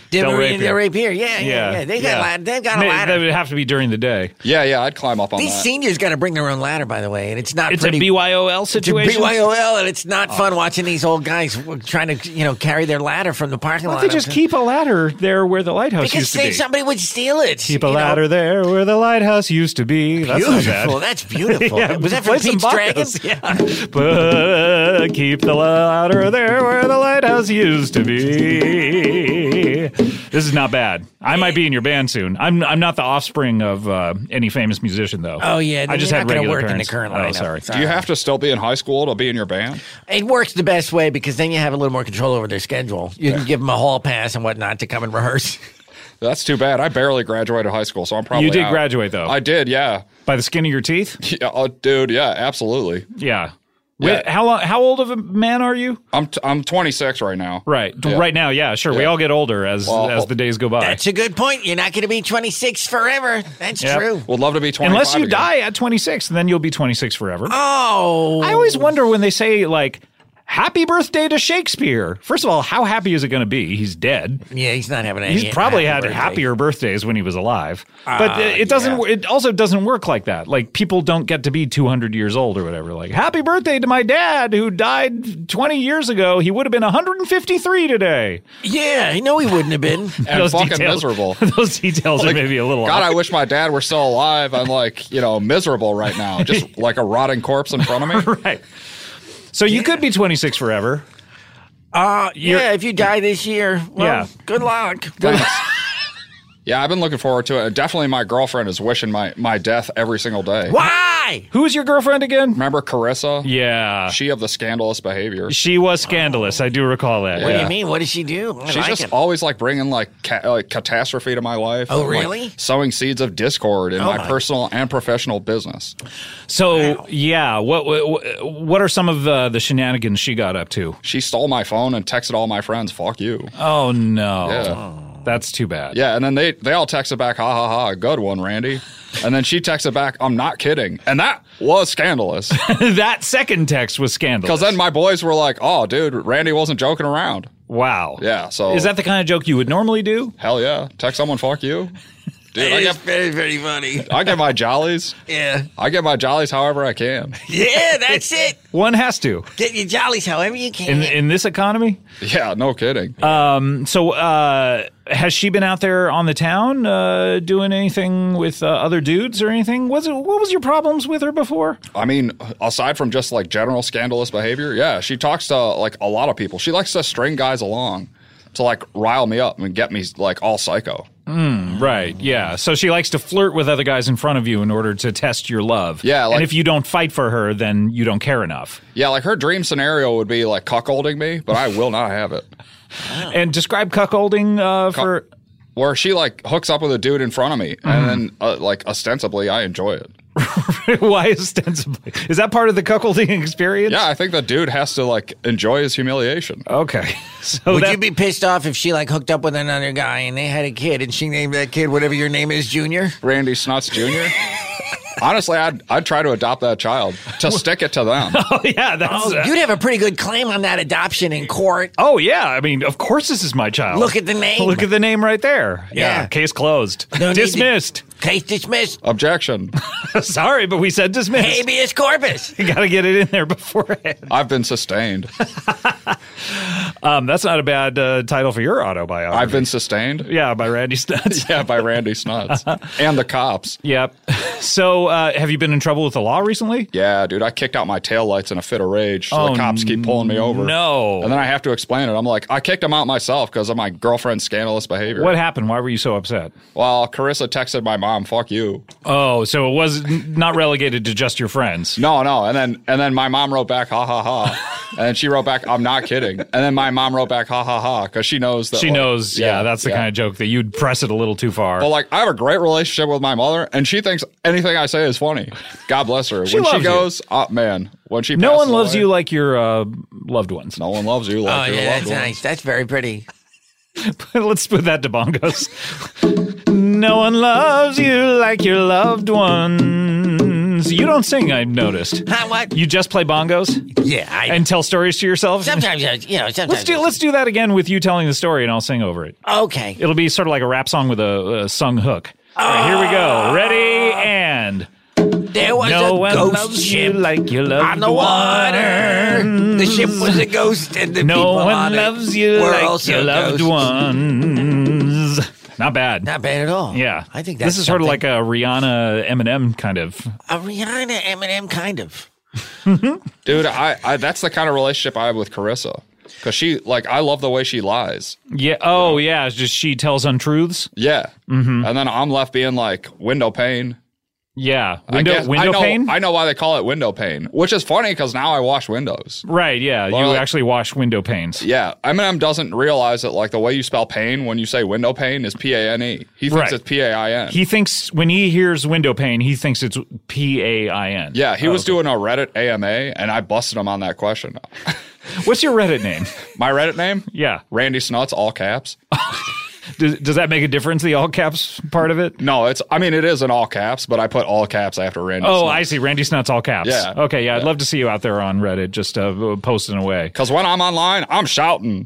Del, Del Rapier. Rapier. Del Rapier. Yeah, yeah, yeah. Yeah, They got yeah. a ladder. They got a May- ladder. That would have to be during the day. Yeah, yeah, I'd climb up on These that. seniors got to bring their own ladder, by the way, and it's not It's pretty. a B Y O L It's a situation. B Y O L, and it's not fun watching these old guys trying to, you know, carry their ladder from the parking Why lot. don't they just keep a ladder there where the lighthouse because used to they, be? somebody would steal it. Keep a you know. ladder there where the lighthouse used to be. That's not Beautiful. bad. That's beautiful. Yeah, Was that play from some Pete's bongos. Dragons? Yeah. But keep the ladder there where the lighthouse used to be. This is not bad. I might be in your band soon. I'm I'm not the offspring of uh, any famous musician though. Oh yeah, I just you're had not gonna regular work in parents. the current Oh, lineup. sorry. Do you have to still be in high school to be in your band? It works the best way because then you have a little more control over their schedule. You can give them a hall pass and whatnot to come and rehearse. That's too bad. I barely graduated high school, so I'm probably You did out. graduate though. I did, yeah. By the skin of your teeth? Yeah, oh, dude, yeah, absolutely. Yeah. Yeah. Wait, how long? How old of a man are you? I'm t- I'm twenty-six right now. Right. Yeah. Right now, yeah, sure. We Yeah. all get older as Well, as the days go by. That's a good point. You're not going to be twenty-six forever. That's Yep. true. Would love to be twenty-five Unless you again. die at twenty-six, and then you'll be twenty-six forever. Oh, I always wonder when they say like "Happy birthday to Shakespeare." First of all, how happy is it going to be? He's dead. yeah, he's not having any. He's probably happy had birthday. happier birthdays when he was alive. But Ah, it doesn't. yeah. It also doesn't work like that. Like people don't get to be two hundred years old or whatever. Like happy birthday to my dad who died twenty years ago. He would have been one hundred fifty-three today. Yeah, I know he wouldn't have been. And fucking miserable. Those details are maybe a little God, off. I wish my dad were still alive. I'm like, you know, miserable right now. Just like a rotting corpse in front of me. Right. So you could be twenty-six forever. Uh, You're- yeah, if you die this year, well, Yeah. good luck. Thanks. Yeah, I've been looking forward to it. Definitely my girlfriend is wishing my, my death every single day. Why? Who is your girlfriend again? Remember Carissa? Yeah. She of the scandalous behavior. She was scandalous. I do recall that. What do Yeah. you mean? What does she do? I She's like just it. always like bringing like ca- like catastrophe to my life. Oh, and, like, really? sowing seeds of discord in Oh, my my- personal and professional business. So yeah, what what what are some of the, the shenanigans she got up to? She stole my phone and texted all my friends, "Fuck you." Oh no, Yeah. that's too bad. Yeah, and then they they all texted back, "Ha ha ha, good one, Randy." And then she texted back, "I'm not kidding," and that was scandalous. That second text was scandalous. Because then my boys were like, "Oh, dude, Randy wasn't joking around." wow, Yeah, so is that the kind of joke you would normally do? hell yeah? Text someone, "Fuck you." Dude, I It is get very, very funny. I get my jollies. Yeah. I get my jollies however I can. Yeah, that's it. One has to Get your jollies however you in can. in this economy. Yeah, no kidding. So uh, has she been out there on the town uh, doing anything with uh, other dudes or anything? Was it what was your problems with her before? I mean, aside from just like general scandalous behavior, yeah, she talks to like a lot of people. She likes to string guys along to like rile me up and get me like all psycho. Right, yeah. So she likes to flirt with other guys in front of you in order to test your love. Yeah, like- and if you don't fight for her, then you don't care enough. Yeah, like her dream scenario would be like cuckolding me, but I will not have it. And describe cuckolding uh, for. Where she like hooks up with a dude in front of me, Mm-hmm. and then uh, like ostensibly I enjoy it. Why ostensibly? Is that part of the cuckolding experience? Yeah, I think the dude has to like enjoy his humiliation. Okay. So Would that, you be pissed off if she like hooked up with another guy and they had a kid and she named that kid whatever your name is, Junior? Randy Snuts Junior Honestly, I'd I'd try to adopt that child to stick it to them. Oh yeah, that's. Oh, uh, you'd have a pretty good claim on that adoption in court. oh yeah, I mean, of course this is my child. Look at the name. Look at the name right there. Yeah, Yeah. case closed. No need to- Dismissed. Case dismissed. Objection. Sorry, but we said dismissed. Habeas corpus. You got to get it in there beforehand. I've been sustained. Um, that's not a bad uh, title for your autobiography. I've been sustained. Yeah, by Randy Studs. Yeah, by Randy Snuts and the cops. Yep. So, uh, have you been in trouble with the law recently? Yeah, dude, I kicked out my taillights in a fit of rage. So Oh, the cops keep pulling me over. no. And then I have to explain it. I'm like, I kicked them out myself because of my girlfriend's scandalous behavior. What happened? Why were you so upset? Well, Carissa texted my mom, "Fuck you." Oh, so it was n- not relegated to just your friends. No, no. And then and then my mom wrote back, "Ha ha ha." And then she wrote back, "I'm not kidding." And then my mom wrote back, "Ha ha ha," because she knows that She like, knows, yeah, that's the yeah. kind of joke that you'd press it a little too far. Well, like I have a great relationship with my mother, and she thinks anything I say is funny. God bless her. She when loves she you. goes, oh man, when she no passes one loves away, you like your uh, loved ones. no one loves you like Oh, your yeah, loved that's ones. nice. That's very pretty. Let's put that to bongos. No one loves you like your loved ones. weekends, you don't sing, I've noticed. Huh, what? You just play bongos Yeah, I. and tell stories to yourself? sometimes, uh, you know, sometimes. Let's do let's do that again with you telling the story, and I'll sing over it. Okay. It'll be sort of like a rap song with a, a sung hook. All right, here we go. Ready, and... There was No a one ghost loves ship you like you love on the water. The ship was a ghost, and the No people one on loves it you were like also your loved ghosts. ones. Not bad. Not bad at all. Yeah. I think that's this is sort of something- like a Rihanna Eminem kind of. a Rihanna Eminem kind of. Dude, I, I that's the kind of relationship I have with Carissa. Because she, like, I love the way she lies. Yeah. Oh, yeah. It's just she tells untruths. Yeah. Mm-hmm. And then I'm left being like, window pane. Yeah. I Window guess- window I know, pane. I know why they call it window pane, which is funny because now I wash windows. Right. Yeah. Well, you like- actually wash window panes. Yeah, Eminem doesn't realize that like the way you spell pain when you say window pane is P A N E. He thinks Right. it's P A I N. He thinks when he hears window pane, he thinks it's P A I N. Yeah, he Oh, was okay. doing a Reddit A M A, and I busted him on that question. What's your Reddit name? My Reddit name? Yeah. Randy Snuts, all caps. Does, does that make a difference? The all caps part of it? No, it's. I mean, it is in all caps, but I put all caps after Randy. Oh, Snuts. I see. Randy Snuts, all caps. Yeah. Okay. Yeah. I'd love to see you out there on Reddit, just uh, posting away. Because when I'm online, I'm shouting.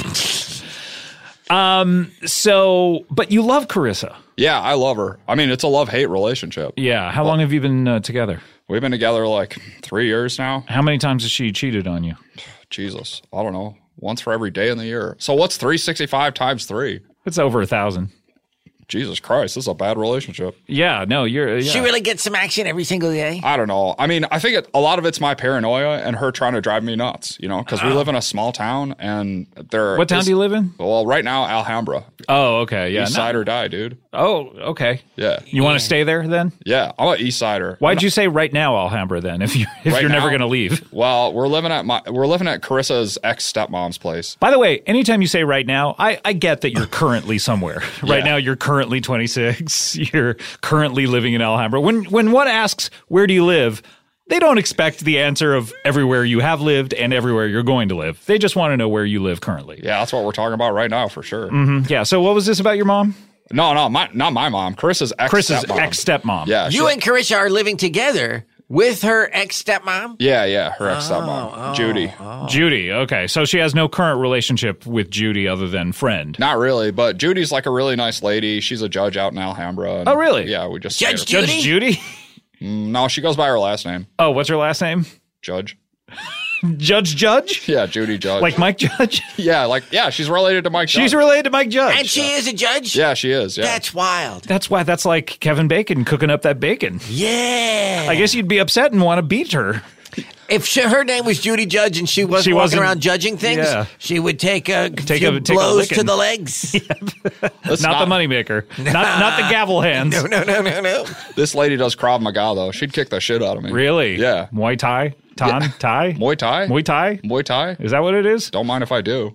So, but you love Carissa. Yeah, I love her. I mean, it's a love hate relationship. Yeah. How long have you been uh, together? We've been together like three years now. How many times has she cheated on you? Jesus, I don't know. Once for every day in the year. So what's three sixty-five times three? It's over a thousand. Jesus Christ, this is a bad relationship. Yeah. No, you're. Yeah. She really gets some action every single day. I don't know. I mean, I think it, a lot of it's my paranoia and her trying to drive me nuts, you know, because we live in a small town and there. What town is- do you live in? Well, right now, Alhambra. Oh, okay. Yeah. East no- side or die, dude. Oh, okay. Yeah. You want to stay there then? Yeah, I'm an East Sider. Why'd you say right now, Alhambra? Then, if you if Right you're never now? going to leave. Well, we're living at my we're living at Carissa's ex stepmom's place. By the way, anytime you say right now, I, I get that you're currently somewhere. Right Yeah. now, you're currently twenty-six. You're currently living in Alhambra. When when one asks, where do you live? They don't expect the answer of everywhere you have lived and everywhere you're going to live. They just want to know where you live currently. Yeah, that's what we're talking about right now for sure. Yeah. So what was this about your mom? No, no, my, not my mom. Carissa's ex Chris's stepmom. ex stepmom. Yeah, You she- and Carissa are living together with her ex stepmom. yeah, yeah, her ex Oh, stepmom, Judy. Judy. Okay. So she has no current relationship with Judy other than friend. Not really, but Judy's like a really nice lady. She's a judge out in Alhambra. and- Oh, really? Yeah, we just Judge say her- Judge Judy? Judy? No, she goes by her last name, Oh, what's her last name? Judge. Judge Judge? Yeah, Judy Judge. Like Mike Judge? yeah, like yeah, she's related to Mike. She's Judge. related to Mike Judge. And she is a judge? Yeah, she is. Yeah, That's wild. That's why that's like Kevin Bacon cooking up that bacon. Yeah. I guess you'd be upset and want to beat her. If she, her name was Judy Judge and she wasn't She walking wasn't- around judging things, Yeah. she would take a Take few a- take a blows to licking. the legs. That's Not, the moneymaker. Not not the gavel hands. No, no, no, no, no. This lady does Krav Maga though. She'd kick the shit out of me. Really? Yeah. Muay Thai? Tan? Thai? Muay Thai. Muay Thai? Muay Thai. Is that what it is? Don't mind if I do.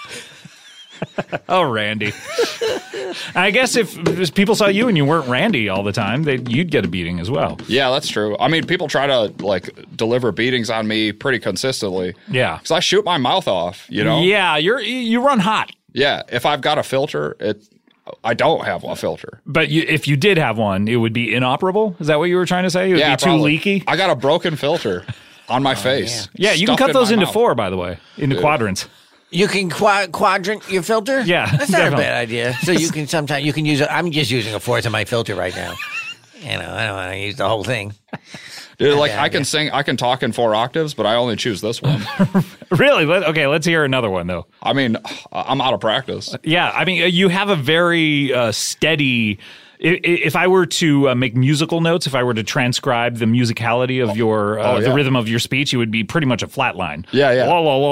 Oh, Randy. I guess if, if people saw you and you weren't Randy all the time, they, you'd get a beating as well. Yeah, that's true. I mean, people try to like deliver beatings on me pretty consistently. Yeah. Because I shoot my mouth off. You know. Yeah, you're you run hot. Yeah. If I've got a filter, it. I don't have a filter. But you, if you did have one, it would be inoperable? Is that what you were trying to say? It would Yeah, be too probably. leaky? I got a broken filter on my face. Yeah, you can Stuffed cut in those my into mouth. four, by the way, into quadrants. You can qua- quadrant your filter? Yeah, That's not definitely. a bad idea. So you can sometimes, you can use it. I'm just using a fourth of my filter right now. You know, I don't want to use the whole thing. Dude, like Yeah, I can yeah. sing, I can talk in four octaves, but I only choose this one. Really? Let, okay, let's hear another one, though. I mean, I'm out of practice. Yeah, I mean, uh, you have a very uh, steady. i- i- If I were to uh, make musical notes, if I were to transcribe the musicality of your, uh, Oh, the yeah. rhythm of your speech, it would be pretty much a flat line. Yeah, yeah.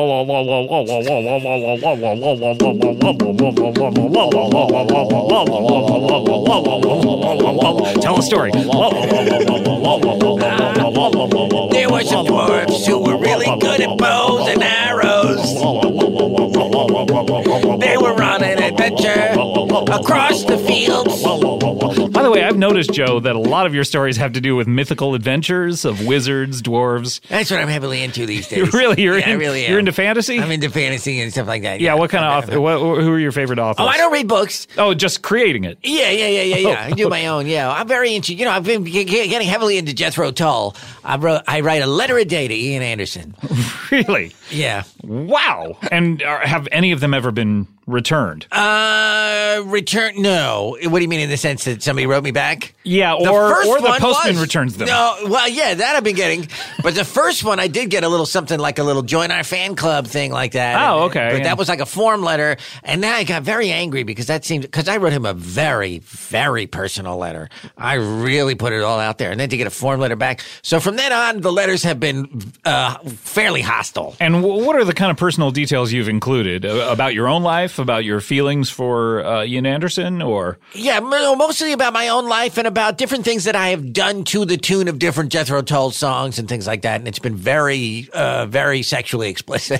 Tell a story. There were some dwarfs who were really good at bows and arrows. They were on an adventure across the fields. By the way, I've noticed, Joe, that a lot of your stories have to do with mythical adventures of wizards, dwarves. That's what I'm heavily into these days. Really? You're, yeah, in, I really am. You're into fantasy? I'm into fantasy and stuff like that. Yeah, what kind of author? What, who are your favorite authors? Oh, I don't read books. Oh, just creating it. Yeah, yeah, yeah, yeah, yeah. I do my own. Yeah, I'm very into. You know, I've been ge- ge- getting heavily into Jethro Tull. I wrote. I write a letter a day to Ian Anderson. Really? Yeah. Wow. And are, have any of them ever been returned? Uh, return? No. What do you mean in the sense that somebody wrote me back? Yeah, The or first or the one postman was- returns them. No, well, yeah, that I've been getting. But the first one, I did get a little something like a little join our fan club thing like that. Oh, And- okay, But yeah. that was like a form letter, and then I got very angry because that seemed because I wrote him a very, very personal letter. I really put it all out there, and then to get a form letter back. So from then on, the letters have been uh, fairly hostile. And w- what are the kind of personal details you've included uh, about your own life, about your feelings for uh, Ian Anderson, or Yeah, mo- mostly about my own life and about different things that I have done to the tune of different Jethro Tull songs and things like that. And it's been very, uh, very sexually explicit.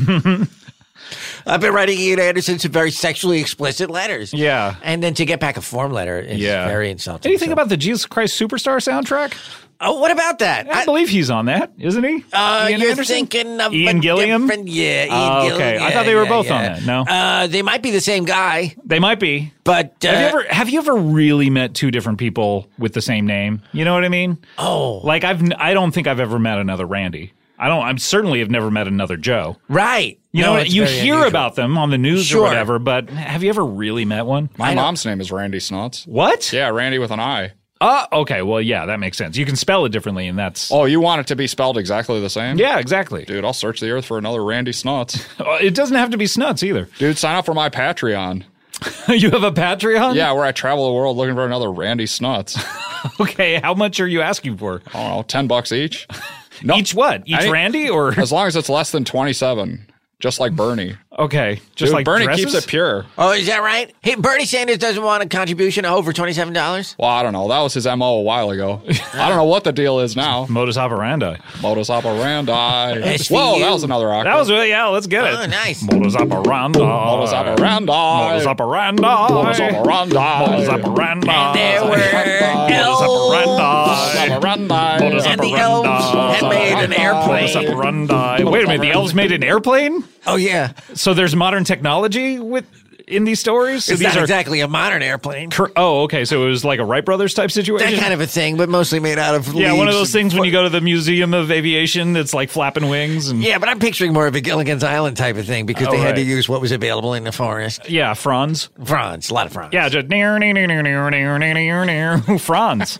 I've been writing Ian Anderson some very sexually explicit letters. Yeah. And then to get back a form letter is yeah, very insulting. Anything So- about the Jesus Christ Superstar soundtrack? Oh, what about that? I, believe he's on that, isn't he? Uh, Ian you're Anderson? thinking of Ian a Gilliam? different- Yeah, Ian Oh, Gilliam. okay. I yeah, thought they were yeah, both yeah. on that. No? Uh, they might be the same guy, They might be. but uh, Have you ever have you ever really met two different people with the same name? You know what I mean? Oh. Like I've n- I don't think I've ever met another Randy. I don't. I'm certainly have never met another Joe. right? You No, know, it's you very hear unusual. about them on the news Sure. or whatever, but have you ever really met one? My I don't- mom's name is Randy Snuts. What? Yeah, Randy with an I. Uh, okay. Well, yeah, that makes sense. You can spell it differently, and that's Oh, you want it to be spelled exactly the same? yeah, exactly. Dude, I'll search the earth for another Randy Snuts. Uh, It doesn't have to be Snuts either. Dude, sign up for my Patreon. You have a Patreon? Yeah, where I travel the world looking for another Randy Snuts. Okay. How much are you asking for? I don't know, ten bucks each. No, Each what? Each I- Randy or as long as it's less than twenty-seven, just like Bernie. okay? Just Dude, like Bernie dresses? keeps it pure. Oh, is that right? Hey, Bernie Sanders doesn't want a contribution of over twenty-seven dollars? Well, I don't know. That was his M O a while ago. I don't know what the deal is now. Modus operandi. Modus operandi. S V U. Whoa, that was another octave. That was really yeah. Let's get it. Oh, nice. Modus operandi. Modus operandi. Modus operandi. Modus operandi. Modus operandi. And there were Modus elves. operandi. Operandi. Modus And the operandi. elves had made an Modus airplane. operandi. Wait a minute. The elves made an airplane. Oh, yeah. So there's modern technology with in these stories. So It's these not are. exactly a modern airplane. cur- oh, okay. So it was like a Wright Brothers type situation. That kind of a thing, but mostly made out of yeah, one of leaves those and things when fo- you go to the Museum of Aviation that's like flapping wings and Yeah, but I'm picturing more of a Gilligan's Island type of thing because Oh, they had to right. use what was available in the forest. yeah, Franz. Franz, a lot of Franz. Yeah, just near near near near near near near near Franz.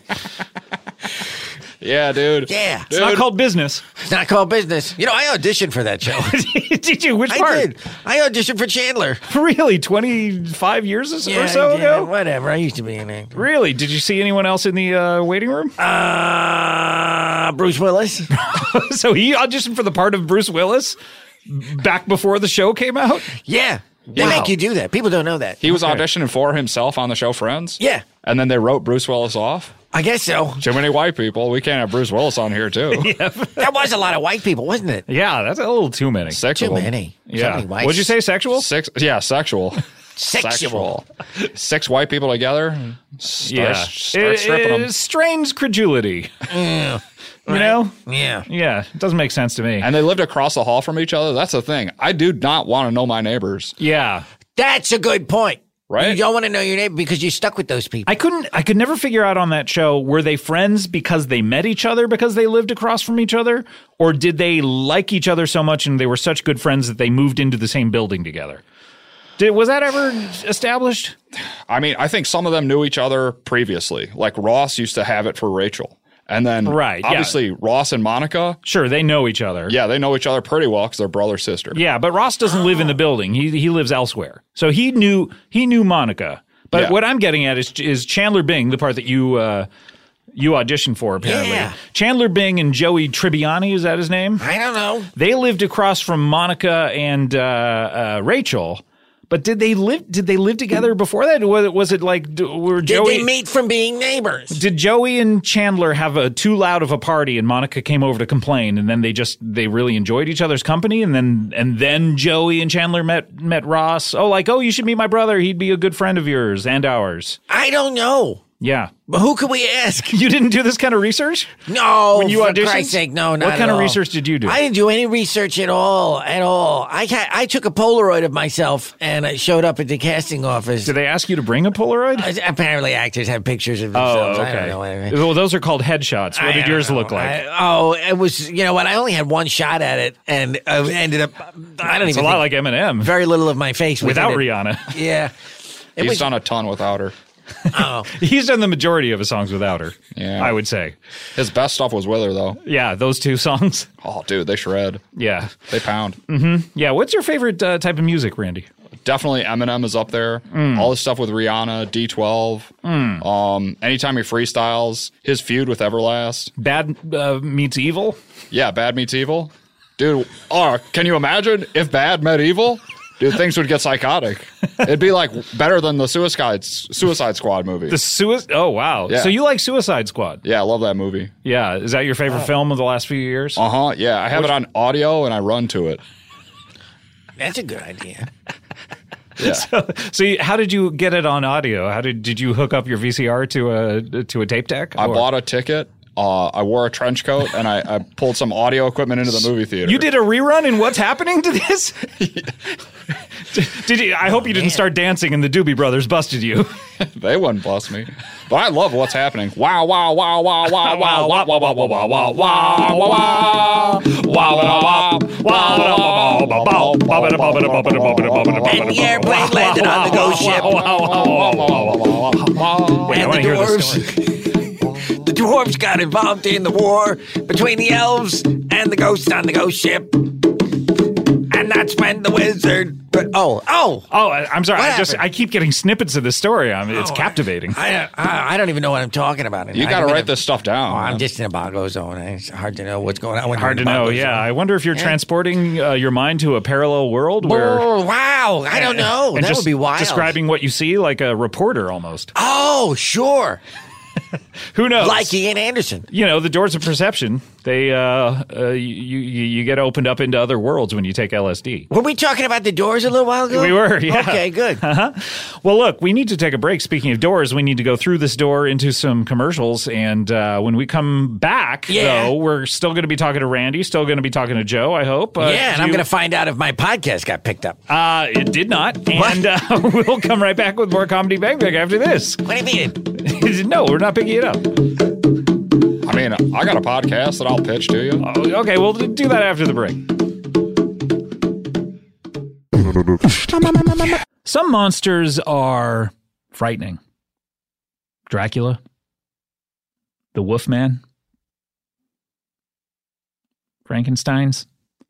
Yeah, dude. Yeah. It's not called business. It's not called business. You know, I auditioned for that show. Did you? Which I part? did. I auditioned for Chandler. Really? twenty-five years or so, Yeah, or so I did. ago? Whatever. I used to be an actor. Really? Did you see anyone else in the uh, waiting room? Uh, Bruce Willis. So he auditioned for the part of Bruce Willis back before the show came out? Yeah. They Wow. make you do that. People don't know that. He was Okay. auditioning for himself on the show Friends. Yeah. And then they wrote Bruce Willis off. I guess so. Too many white people. We can't have Bruce Willis on here, too. That was a lot of white people, wasn't it? Yeah, that's a little too many. Six Too of them. many. So Yeah. many whites. What'd you say, sexual? Six. Yeah, sexual. Sexual. Six white people together. Start, Yeah. Start It- stripping them. it strains credulity. Yeah. You know? Yeah. Yeah, it doesn't make sense to me. And they lived across the hall from each other. That's the thing. I do not want to know my neighbors. Yeah. That's a good point. Right? You don't want to know your neighbor because you're stuck with those people. I couldn't I could never figure out on that show, were they friends because they met each other because they lived across from each other? Or did they like each other so much and they were such good friends that they moved into the same building together? Did, was that ever established? I mean, I think some of them knew each other previously. Like Ross used to have it for Rachel. And then Right, yeah. obviously Ross and Monica, Sure, they know each other. yeah, they know each other pretty well because they're brother sister. Yeah, but Ross doesn't live in the building. He he lives elsewhere. So he knew he knew Monica. But Yeah. what I'm getting at is is Chandler Bing, the part that you uh, you auditioned for apparently. Yeah. Chandler Bing and Joey Tribbiani, is that his name? I don't know. They lived across from Monica and uh, uh, Rachel. But did they live? Did they live together before that? Was it, was it like d- were Did Joey? they meet from being neighbors? Did Joey and Chandler have a too loud of a party, and Monica came over to complain, and then they just they really enjoyed each other's company, and then and then Joey and Chandler met met Ross. Oh, like oh, you should meet my brother. He'd be a good friend of yours and ours. I don't know. Yeah. But who could we ask? You didn't do this kind of research? No, When you for auditioned? Christ's sake, no, not What at kind of all. research did you do? I didn't do any research at all, at all. I ca- I took a Polaroid of myself and I showed up at the casting office. Did they ask you to bring a Polaroid? Uh, Apparently, actors have pictures of Oh, themselves. I don't okay. know anything. Well, those are called headshots. What I did don't yours know. look like? I- oh, it was, you know what? I only had one shot at it and I ended up, I don't It's a even lot think like Eminem very little of my face was without in it. Rihanna. Yeah. It He's was, done a ton without her. oh. He's done the majority of his songs without her. Yeah. I would say. His best stuff was with her, though. Yeah, those two songs. Oh, dude, they shred. Yeah. They pound. Yeah, what's your favorite uh, type of music, Randy? Definitely Eminem is up there. All the stuff with Rihanna, D twelve. Um, anytime he freestyles, his feud with Everlast. Bad uh, meets evil? Yeah, Bad meets evil. Dude, oh, can you imagine if Bad met evil? Dude, things would get psychotic. It'd be like better than the Suicide Suicide Squad movie. The Suicide. Oh, wow. Yeah. So you like Suicide Squad? Yeah, I love that movie. Yeah. Is that your favorite film of the last few years? Uh huh. Yeah, I have it on audio and I run to it. That's a good idea. Yeah. So you, how did you get it on audio? How did did you hook up your V C R to a to a tape deck? I Or- bought a ticket. Uh, I wore a trench coat and I, I pulled some audio equipment into the movie theater. You did a rerun in What's Happening to this? Did you? I hope you didn't start dancing and the Doobie Brothers busted you. They wouldn't bust me. But I love What's Happening. Wow, wow, wow, wow, wow, wow, wow, wow, wow, wow, wow, wow, wow, wow, wow, wow, And the airplane landed on the ghost ship. Wait, I And want the to hear this dwarves, story. the dwarves got involved in the war between the elves and the ghosts on the ghost ship. And that's when the wizard. But, oh, oh. Oh, I- I'm sorry. What I just happened? I keep getting snippets of this story. I mean, it's Oh, captivating. I, I I don't even know what I'm talking about. You got to write this stuff down. Oh, I'm man. just in a bongo zone. It's hard to know what's going on. When Hard to you're in a know. bongo Yeah, zone. I wonder if you're Yeah. transporting uh, your mind to a parallel world where. Oh, wow. I don't know. and That just would be wild. Describing what you see like a reporter almost. Oh, sure. Who knows? Like Ian Anderson. You know, the doors of perception. They, uh, uh, you, you, you get opened up into other worlds when you take L S D. Were we talking about the Doors a little while ago? We were, yeah. Okay, good. Uh-huh. Well, look, we need to take a break. Speaking of doors, we need to go through this door into some commercials. And uh, when we come back, Yeah. though, we're still going to be talking to Randy, still going to be talking to Joe, I hope. Uh, yeah, and do I'm you- going to find out if my podcast got picked up. Uh, it did not. And uh, we'll come right back with more Comedy Bang Bang after this. What do you mean? No, we're not picking it up. I mean, I got a podcast that I'll pitch to you. Oh, okay, we'll do that after the break. Some monsters are frightening. Dracula, the Wolfman, Frankenstein's.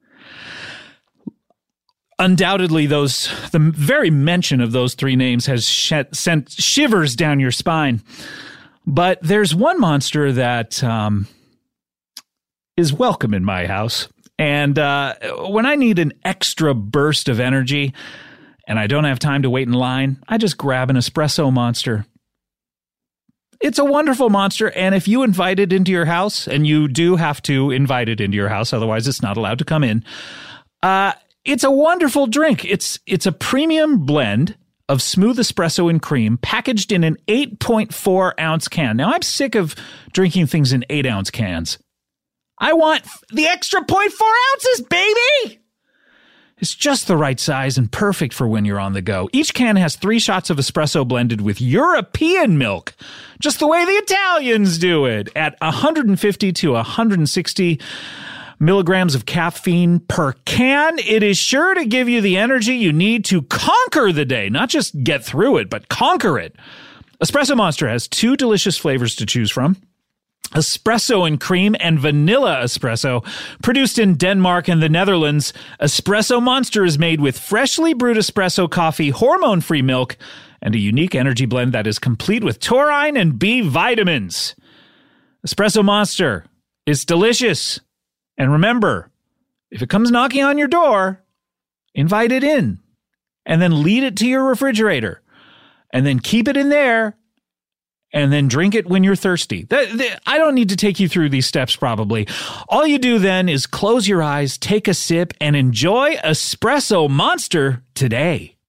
Undoubtedly, those the very mention of those three names has sh- sent shivers down your spine. But there's one monster that um, is welcome in my house. And uh, when I need an extra burst of energy and I don't have time to wait in line, I just grab an espresso monster. It's a wonderful monster. And if you invite it into your house, and you do have to invite it into your house, otherwise it's not allowed to come in, uh, it's a wonderful drink. It's it's a premium blend of smooth espresso and cream packaged in an eight point four ounce can. Now, I'm sick of drinking things in eight ounce cans. I want the extra zero point four ounces, baby! It's just the right size and perfect for when you're on the go. Each can has three shots of espresso blended with European milk, just the way the Italians do it, at one fifty to one sixty milligrams of caffeine per can. It is sure to give you the energy you need to conquer the day, not just get through it, but conquer it. Espresso Monster has two delicious flavors to choose from. Espresso and cream and vanilla espresso. Produced in Denmark and the Netherlands, Espresso Monster is made with freshly brewed espresso coffee, hormone-free milk, and a unique energy blend that is complete with taurine and B vitamins. Espresso Monster is delicious. And remember, if it comes knocking on your door, invite it in and then lead it to your refrigerator and then keep it in there and then drink it when you're thirsty. That, that, I don't need to take you through these steps probably. All you do then is close your eyes, take a sip, and enjoy Espresso Monster today.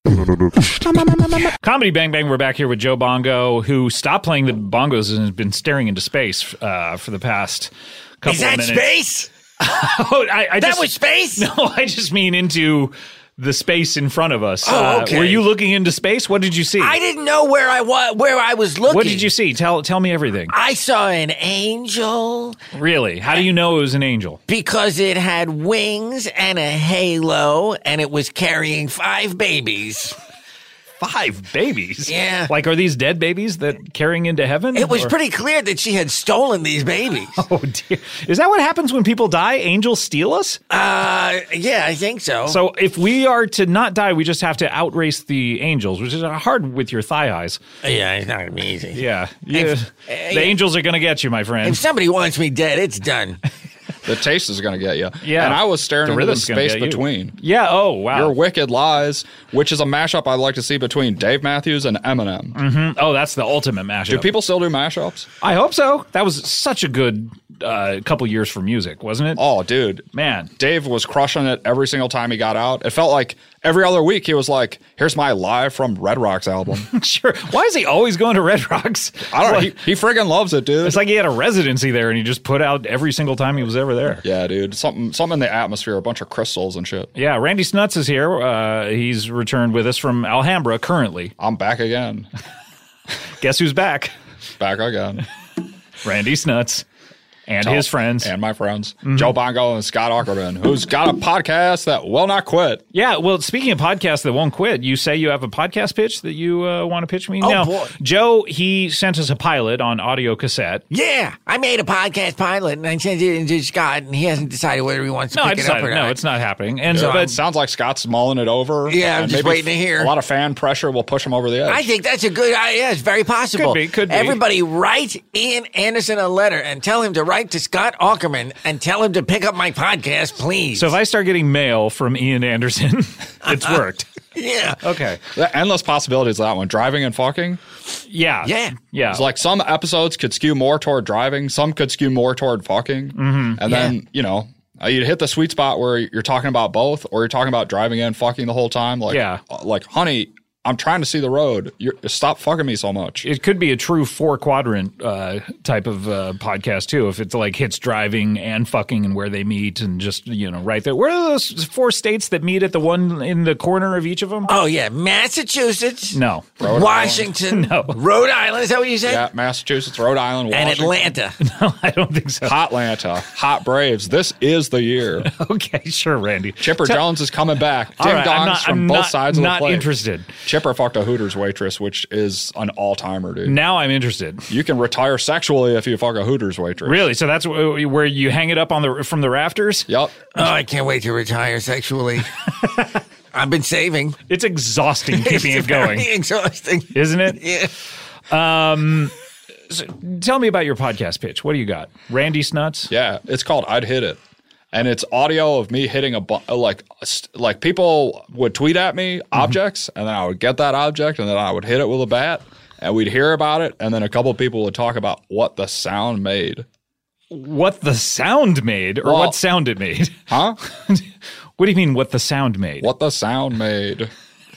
Comedy Bang Bang, we're back here with Joe Bongo, who stopped playing the bongos and has been staring into space uh, for the past couple Is that of minutes. space? oh, I, I That just, was space? No, I just mean into the space in front of us. Oh, okay. Uh, were you looking into space? What did you see? I didn't know where I was, where I was looking. What did you see? Tell tell me everything. I saw an angel Really? How do you know it was an angel? because it had wings and a halo, and it was carrying five babies. Five babies? Yeah. Like, are these dead babies that carrying into heaven? It was Or- pretty clear that she had stolen these babies. Oh, dear. Is that what happens when people die? Angels steal us? Uh, yeah, I think so. So if we are to not die, we just have to outrace the angels, which is hard with your thigh highs. Yeah, it's not gonna be easy. Yeah. yeah. If- the uh, angels are going to get you, my friend. If somebody wants me dead, it's done. The taste is going to get you. Yeah. And I was staring The into the rhythm's gonna space get you. between. Yeah. Oh, wow. Your Wicked Lies, which is a mashup I'd like to see between Dave Matthews and Eminem. Mm. Oh, that's the ultimate mashup. Do people still do mashups? I hope so. That was such a good uh, couple years for music, wasn't it? Oh, dude. Man. Dave was crushing it every single time he got out. It felt like every other week he was like, here's my live from Red Rocks album. Sure. Why is he always going to Red Rocks? I don't know. It's He, he friggin' loves it, dude. like, it's like he had a residency there and he just put out every single time he was ever there. Yeah, dude. Something something in the atmosphere, a bunch of crystals and shit. Yeah, Randy Snuts is here. Uh, he's returned with us from Alhambra currently. I'm back again. Guess who's back? Back again. Randy Snuts and his friends. And my friends. Mm-hmm. Joe Bongo and Scott Ackerman, who's got a podcast that will not quit. Yeah, well, speaking of podcasts that won't quit, you say you have a podcast pitch that you uh, want to pitch me? Oh, now, boy. Joe, he sent us a pilot on audio cassette. Yeah, I made a podcast pilot and I sent it to Scott, and he hasn't decided whether he wants to No, I pick it up decided, or not. no, it's not happening. And So but it sounds like Scott's mulling it over. Yeah, I'm and just maybe waiting to hear. A lot of fan pressure will push him over the edge. I think that's a good idea. It's very possible. Could be, could be. Everybody write Ian Anderson a letter and tell him to write to Scott Ackerman and tell him to pick up my podcast, please. so if I start getting mail from Ian Anderson, it's worked. yeah. Okay. The endless possibilities of that one. Driving and fucking. Yeah. Yeah. Yeah. It's like some episodes could skew more toward driving, some could skew more toward fucking. Mm-hmm. And then, you know, uh, you'd hit the sweet spot where you're talking about both, or you're talking about driving and fucking the whole time. Like, Yeah. uh, like, honey, I'm trying to see the road. You're, stop fucking me so much. It could be a true four quadrant uh, type of uh, podcast too. If it's like hits driving and fucking and where they meet and just, you know, right there. Where are those four states that meet at the one in the corner of each of them? Oh, yeah. Massachusetts. No. Rhode Washington. No. Rhode Island. Is that what you said? Yeah, Massachusetts, Rhode Island, And Washington. Atlanta. No, I don't think so. Hot Atlanta, hot Braves. This is the year. Okay, sure, Randy. Chipper Tell- Jones is coming back. All Ding right, dongs I'm not, from I'm both not, sides of the not plate. interested. Chipper fucked a Hooters waitress, which is an all timer, dude. Now I'm interested. You can retire sexually if you fuck a Hooters waitress. Really? So that's wh- where you hang it up on the from the rafters? Yep. Oh, I can't wait to retire sexually. I've been saving. It's exhausting keeping It's it going, very exhausting. isn't it? Yeah. So tell me about your podcast pitch. What do you got? Randy Snuts? Yeah, it's called I'd Hit It. And it's audio of me hitting a bu- like like people would tweet at me objects, and then I would get that object, and then I would hit it with a bat, and we'd hear about it, and then a couple people would talk about what the sound made. What the sound made, or Well- what sound it made? Huh? What do you mean, what the sound made? What the sound made.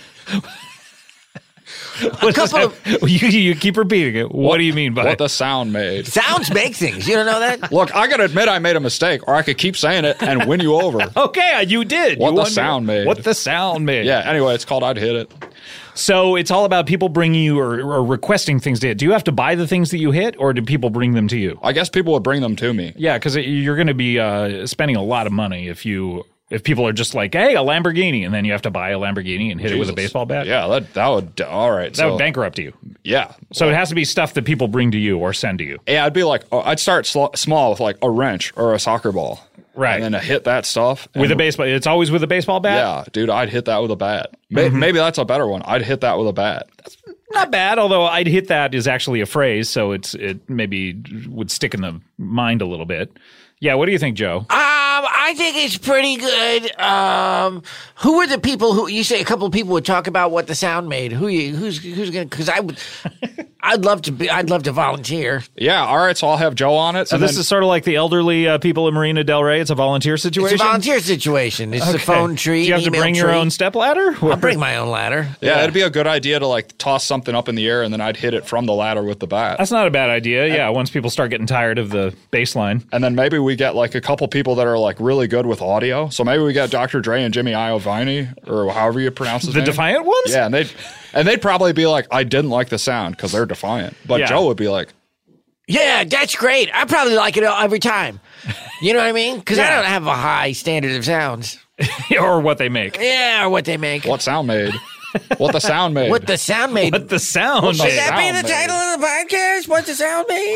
What does couple that- you, you keep repeating it. What, do you mean by What the sound made. Sounds make things. You don't know that? Look, I gotta admit I made a mistake, or I could keep saying it and win you over. Okay, you did. What You the won me. sound made. What the sound made. Yeah, anyway, it's called I'd Hit It. So it's all about people bringing you or, or requesting things to hit. Do you have to buy the things that you hit, or do people bring them to you? I guess people would bring them to me. Yeah, because you're going to be uh, spending a lot of money if you if people are just like, hey, a Lamborghini, and then you have to buy a Lamborghini and hit it with a Jesus. baseball bat. Yeah, that, that would, all right. That so, would bankrupt you. Yeah. So it has to be stuff that people bring to you or send to you. Yeah, I'd be like, oh, I'd start sl- small with like a wrench or a soccer ball. Right. And then I hit that stuff. With and- a baseball. It's always with a baseball bat? Yeah, dude, I'd hit that with a bat. May- Mm-hmm. Maybe that's a better one. I'd hit that with a bat. Not bad, although I'd hit that is actually a phrase, so it's it maybe would stick in the mind a little bit. Yeah, what do you think, Joe? Ah, I think it's pretty good. Um, who were the people who you say a couple of people would talk about what the sound made? Who you who's who's gonna? Because I would, I'd love to be. I'd love to volunteer. Yeah, all right. So I'll have Joe on it. So and this then, is sort of like the elderly uh, people in Marina Del Rey. It's a volunteer situation. It's a volunteer situation. It's Okay. a phone tree. Do you have to email bring your tree. own stepladder? I'll bring my own ladder. yeah, it'd be a good idea to like toss something up in the air and then I'd hit it from the ladder with the bat. That's not a bad idea. Yeah, once people start getting tired of the baseline. And then maybe we get like a couple people that are like really good with audio. So maybe we get Doctor Dre and Jimmy Iovine or however you pronounce his The name. Defiant ones? Yeah, and they'd and they'd probably be like, I didn't like the sound because they're Defiant. But Yeah. Joe would be like, Yeah, that's great. I probably like it every time. You know what I mean? Because I Yeah. don't have a high standard of sounds. Or what they make. Yeah, or what they make. what sound made? What the sound made? What the sound made. What the sound Should made. that be sound the made. title of the podcast? What the sound made?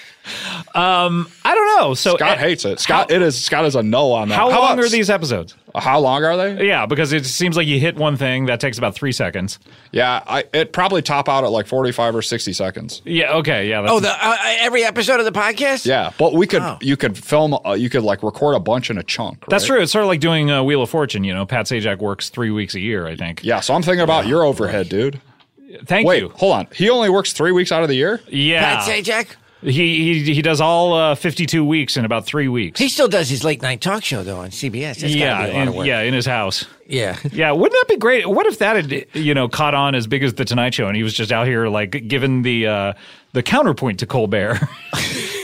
I don't know. So Scott uh, hates it. Scott, it is. Scott is a no on that. how long about- are these episodes? How long are they? Yeah, because it seems like you hit one thing that takes about three seconds. Yeah, I it probably top out at like forty-five or sixty seconds. Yeah. Okay. Yeah. That's, Oh, the uh, every episode of the podcast? Yeah, but we could Oh. you could film uh, you could like record a bunch in a chunk. that's right? true. It's sort of like doing uh, Wheel of Fortune. You know, Pat Sajak works three weeks a year. I think. Yeah, so I'm thinking about your overhead, dude. Thank Wait, you. hold on. He only works three weeks out of the year. Yeah. Pat Sajak? He, he he does all uh, fifty-two weeks in about three weeks. He still does his late night talk show, though, on C B S. That's yeah, gotta be a lot in, of work. yeah, in his house. Yeah. Yeah, wouldn't that be great? What if that had, you know, caught on as big as the Tonight Show, and he was just out here like giving the uh, the counterpoint to Colbert? What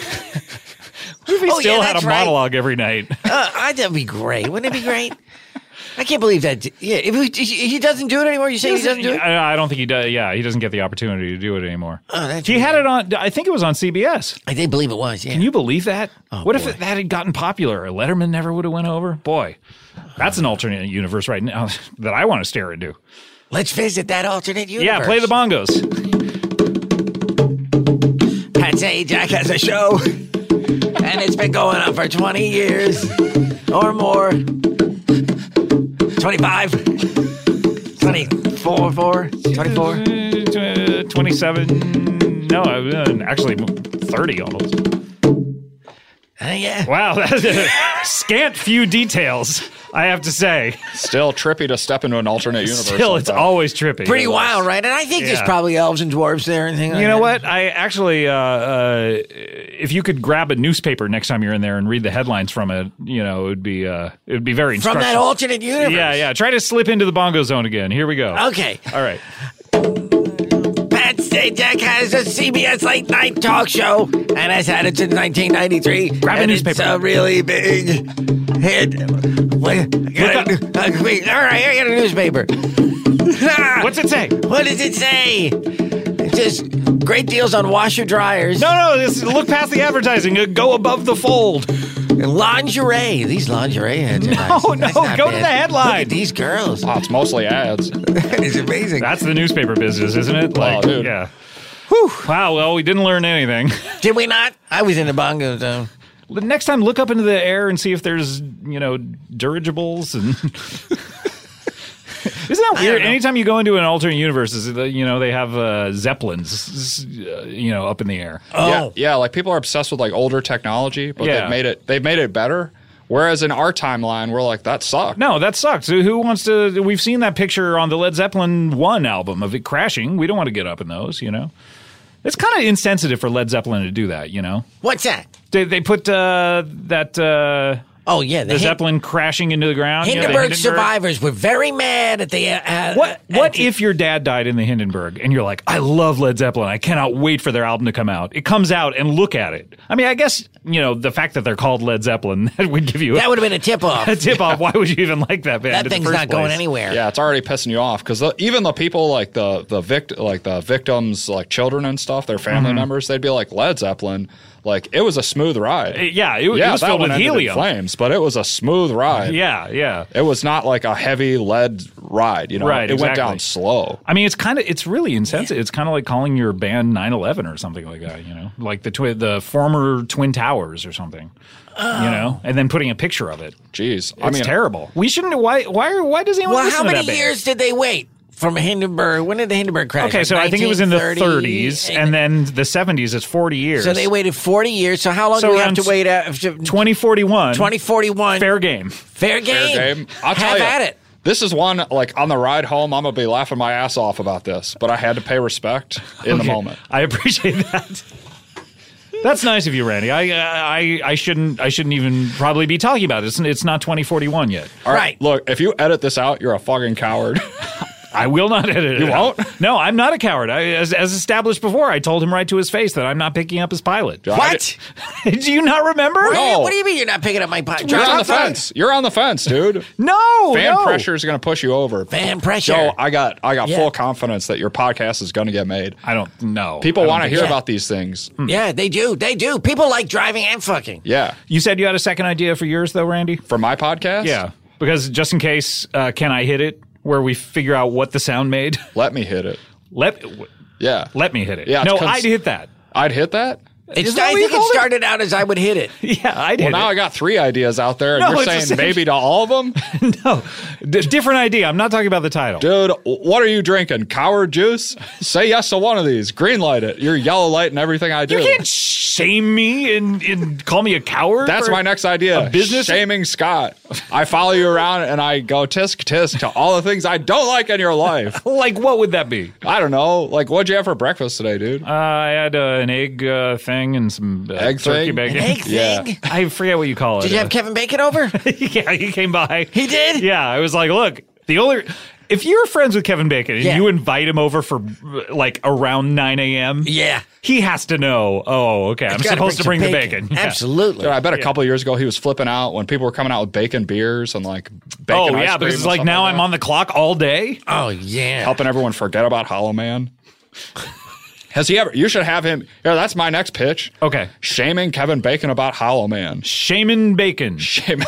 if he Oh, still yeah, had a that's right. monologue every night? Uh, I, that'd be great. Wouldn't it be great? I can't believe that. Yeah, if he, he doesn't do it anymore. You say he doesn't do it? I, I don't think he does. Yeah, he doesn't get the opportunity to do it anymore. Oh, that's he weird. had it on. I think it was on C B S. I did believe it was. Yeah. Can you believe that? what if boy. it, that had gotten popular? Letterman never would have went over. Boy, that's an alternate universe right now that I want to stare into. Let's visit that alternate universe. Yeah, play the bongos. Pat Sajak has a show, and it's been going on for twenty years or more. twenty-five, twenty-four, four, twenty-four. Uh, twenty-seven. No, uh, actually thirty almost. Uh, yeah. Wow, that's a scant few details, I have to say. Still trippy to step into an alternate universe. Still, like it's that. always trippy. Pretty wild, right? And I think there's Yeah. probably elves and dwarves there and things like You know that. what? I actually, uh, uh, if you could grab a newspaper next time you're in there and read the headlines from it, you know, it would be, uh, it would be very From that instructional. alternate universe. Yeah, yeah. Try to slip into the bongo zone again. Here we go. Okay. All right. Pat Sajak has a C B S late night talk show and has had it since nineteen ninety-three. Grab a and newspaper. It's a really big hit. Wait, I got a- uh, wait, all right, I got a newspaper. What's it say? What does it say? It says great deals on washer dryers No, no. This, look past the advertising. Uh, Go above the fold. and lingerie. These lingerie ads are nice. No, That's no, not go to bad. the headline. Look at these girls. Oh, it's mostly ads. It's amazing. That's the newspaper business, isn't it? Like, dude. yeah. Whew. Wow. Well, we didn't learn anything. Did we not? I was in the bongo zone. The next time, look up into the air and see if there's, you know, dirigibles and. Isn't that I weird? don't know. Anytime you go into an alternate universe, is it, you know, they have uh, zeppelins, uh, you know, up in the air. Oh. Yeah, yeah. Like people are obsessed with like older technology, but Yeah. they've made it. They've made it better. Whereas in our timeline, we're like that sucked. No, that sucks. Who wants to? We've seen that picture on the Led Zeppelin one album of it crashing. We don't want to get up in those, you know. It's kind of insensitive for Led Zeppelin to do that, you know. What's that? They, they put uh, that uh, Oh, yeah. the Hin- Zeppelin crashing into the ground. you know, the Hindenburg survivors were very mad at the. Uh, What at what the- if your dad died in the Hindenburg and you're like, I love Led Zeppelin. I cannot wait for their album to come out. It comes out and look at it. I mean, I guess, you know, the fact that they're called Led Zeppelin, that would give you That a, would have been a tip off. a tip off. Why would you even like that band? That in the thing's first not going place? anywhere. Yeah, it's already pissing you off because even the people like the the vict like the victims like children and stuff, their family Mm-hmm. members, they'd be like Led Zeppelin. Like it was a smooth ride. Uh, Yeah, it, yeah, it was that filled one with ended in helium. flames, but it was a smooth ride. Yeah, yeah. It was not like a heavy lead ride. You know, Right, it went exactly. down slow. I mean, it's kind of it's really insensitive. It's kind of like calling your band nine eleven or something like that, you know, like the twi- the former Twin Towers or something, you know, and then putting a picture of it. Jeez, It's I mean, terrible. We shouldn't. Why? Why? Why does anyone Well, listen how to many that band? years did they wait from Hindenburg. When did the Hindenburg crash? Okay, Like so I think it was in the nineteen thirties, thirty, and then the seventies. It's forty years. So they waited forty years. So how long So do we have around to wait? After twenty forty-one. twenty forty-one. Fair game. Fair game. Fair game. I'll tell Have you, at it. This is one, like, on the ride home, I'm going to be laughing my ass off about this, but I had to pay respect in the Okay. moment. I appreciate that. That's nice of you, Randy. I, I, I shouldn't, I shouldn't even probably be talking about it. It's, it's not twenty forty-one yet. All right. Right. Look, if you edit this out, you're a fucking coward. I will not edit it. You out. won't? No, I'm not a coward. I, as, as established before, I told him right to his face that I'm not picking up his pilot. I What? did- Do you not remember? What, do you, No. what do you mean you're not picking up my podcast? You're on the fence. You're on the fence, dude. No, Fan no. pressure is going to push you over. Fan pressure. Joe, I got I got Yeah. full confidence that your podcast is going to get made. I don't know. People I don't want to think hear so. about these things. Yeah, they do. They do. People like driving and fucking. Yeah. You said you had a second idea for yours, though, Randy? For my podcast? Yeah. Because just in case, uh, Can I Hit It? Where we figure out what the sound made. Let me hit it. Let Yeah. let me hit it. Yeah, it's no, cons- I'd hit that. I'd hit that? It's, Isn't that I what you think it called it? started out as I would hit it. Yeah, I'd Well, hit now it. I got three ideas out there, and No, you're it's the saying same- maybe to all of them? No, D- different idea. I'm not talking about the title. Dude, what are you drinking? Coward juice? Say yes to one of these. Green light it. You're yellow lighting everything I do. You can't shame me and, and call me a coward. That's for my next idea. a business? Shaming Scott. I follow you around and I go tisk tisk to all the things I don't like in your life. Like, what would that be? I don't know. Like, what'd you have for breakfast today, dude? Uh, I had uh, an egg uh, thing and some uh, Egg turkey thing? bacon. An egg Yeah. thing. I forget what you call it. Did you have Kevin Bacon over? yeah, he came by. He did? Yeah, I was like, look, the only if you're friends with Kevin Bacon and Yeah. you invite him over for like around nine a.m., Yeah. he has to know. Oh, okay, I'm Gotta supposed to bring some the bacon. Yeah. Absolutely. Dude, I bet a couple years ago he was flipping out when people were coming out with bacon beers and like bacon Oh ice yeah, cream because and it's like stuff now like I'm that. on the clock all day. Oh, yeah. helping everyone forget about Hollow Man. Has he ever? You should have him. Yeah, that's my next pitch. Okay, Shaming Kevin Bacon about Hollow Man. shaman bacon Shaman.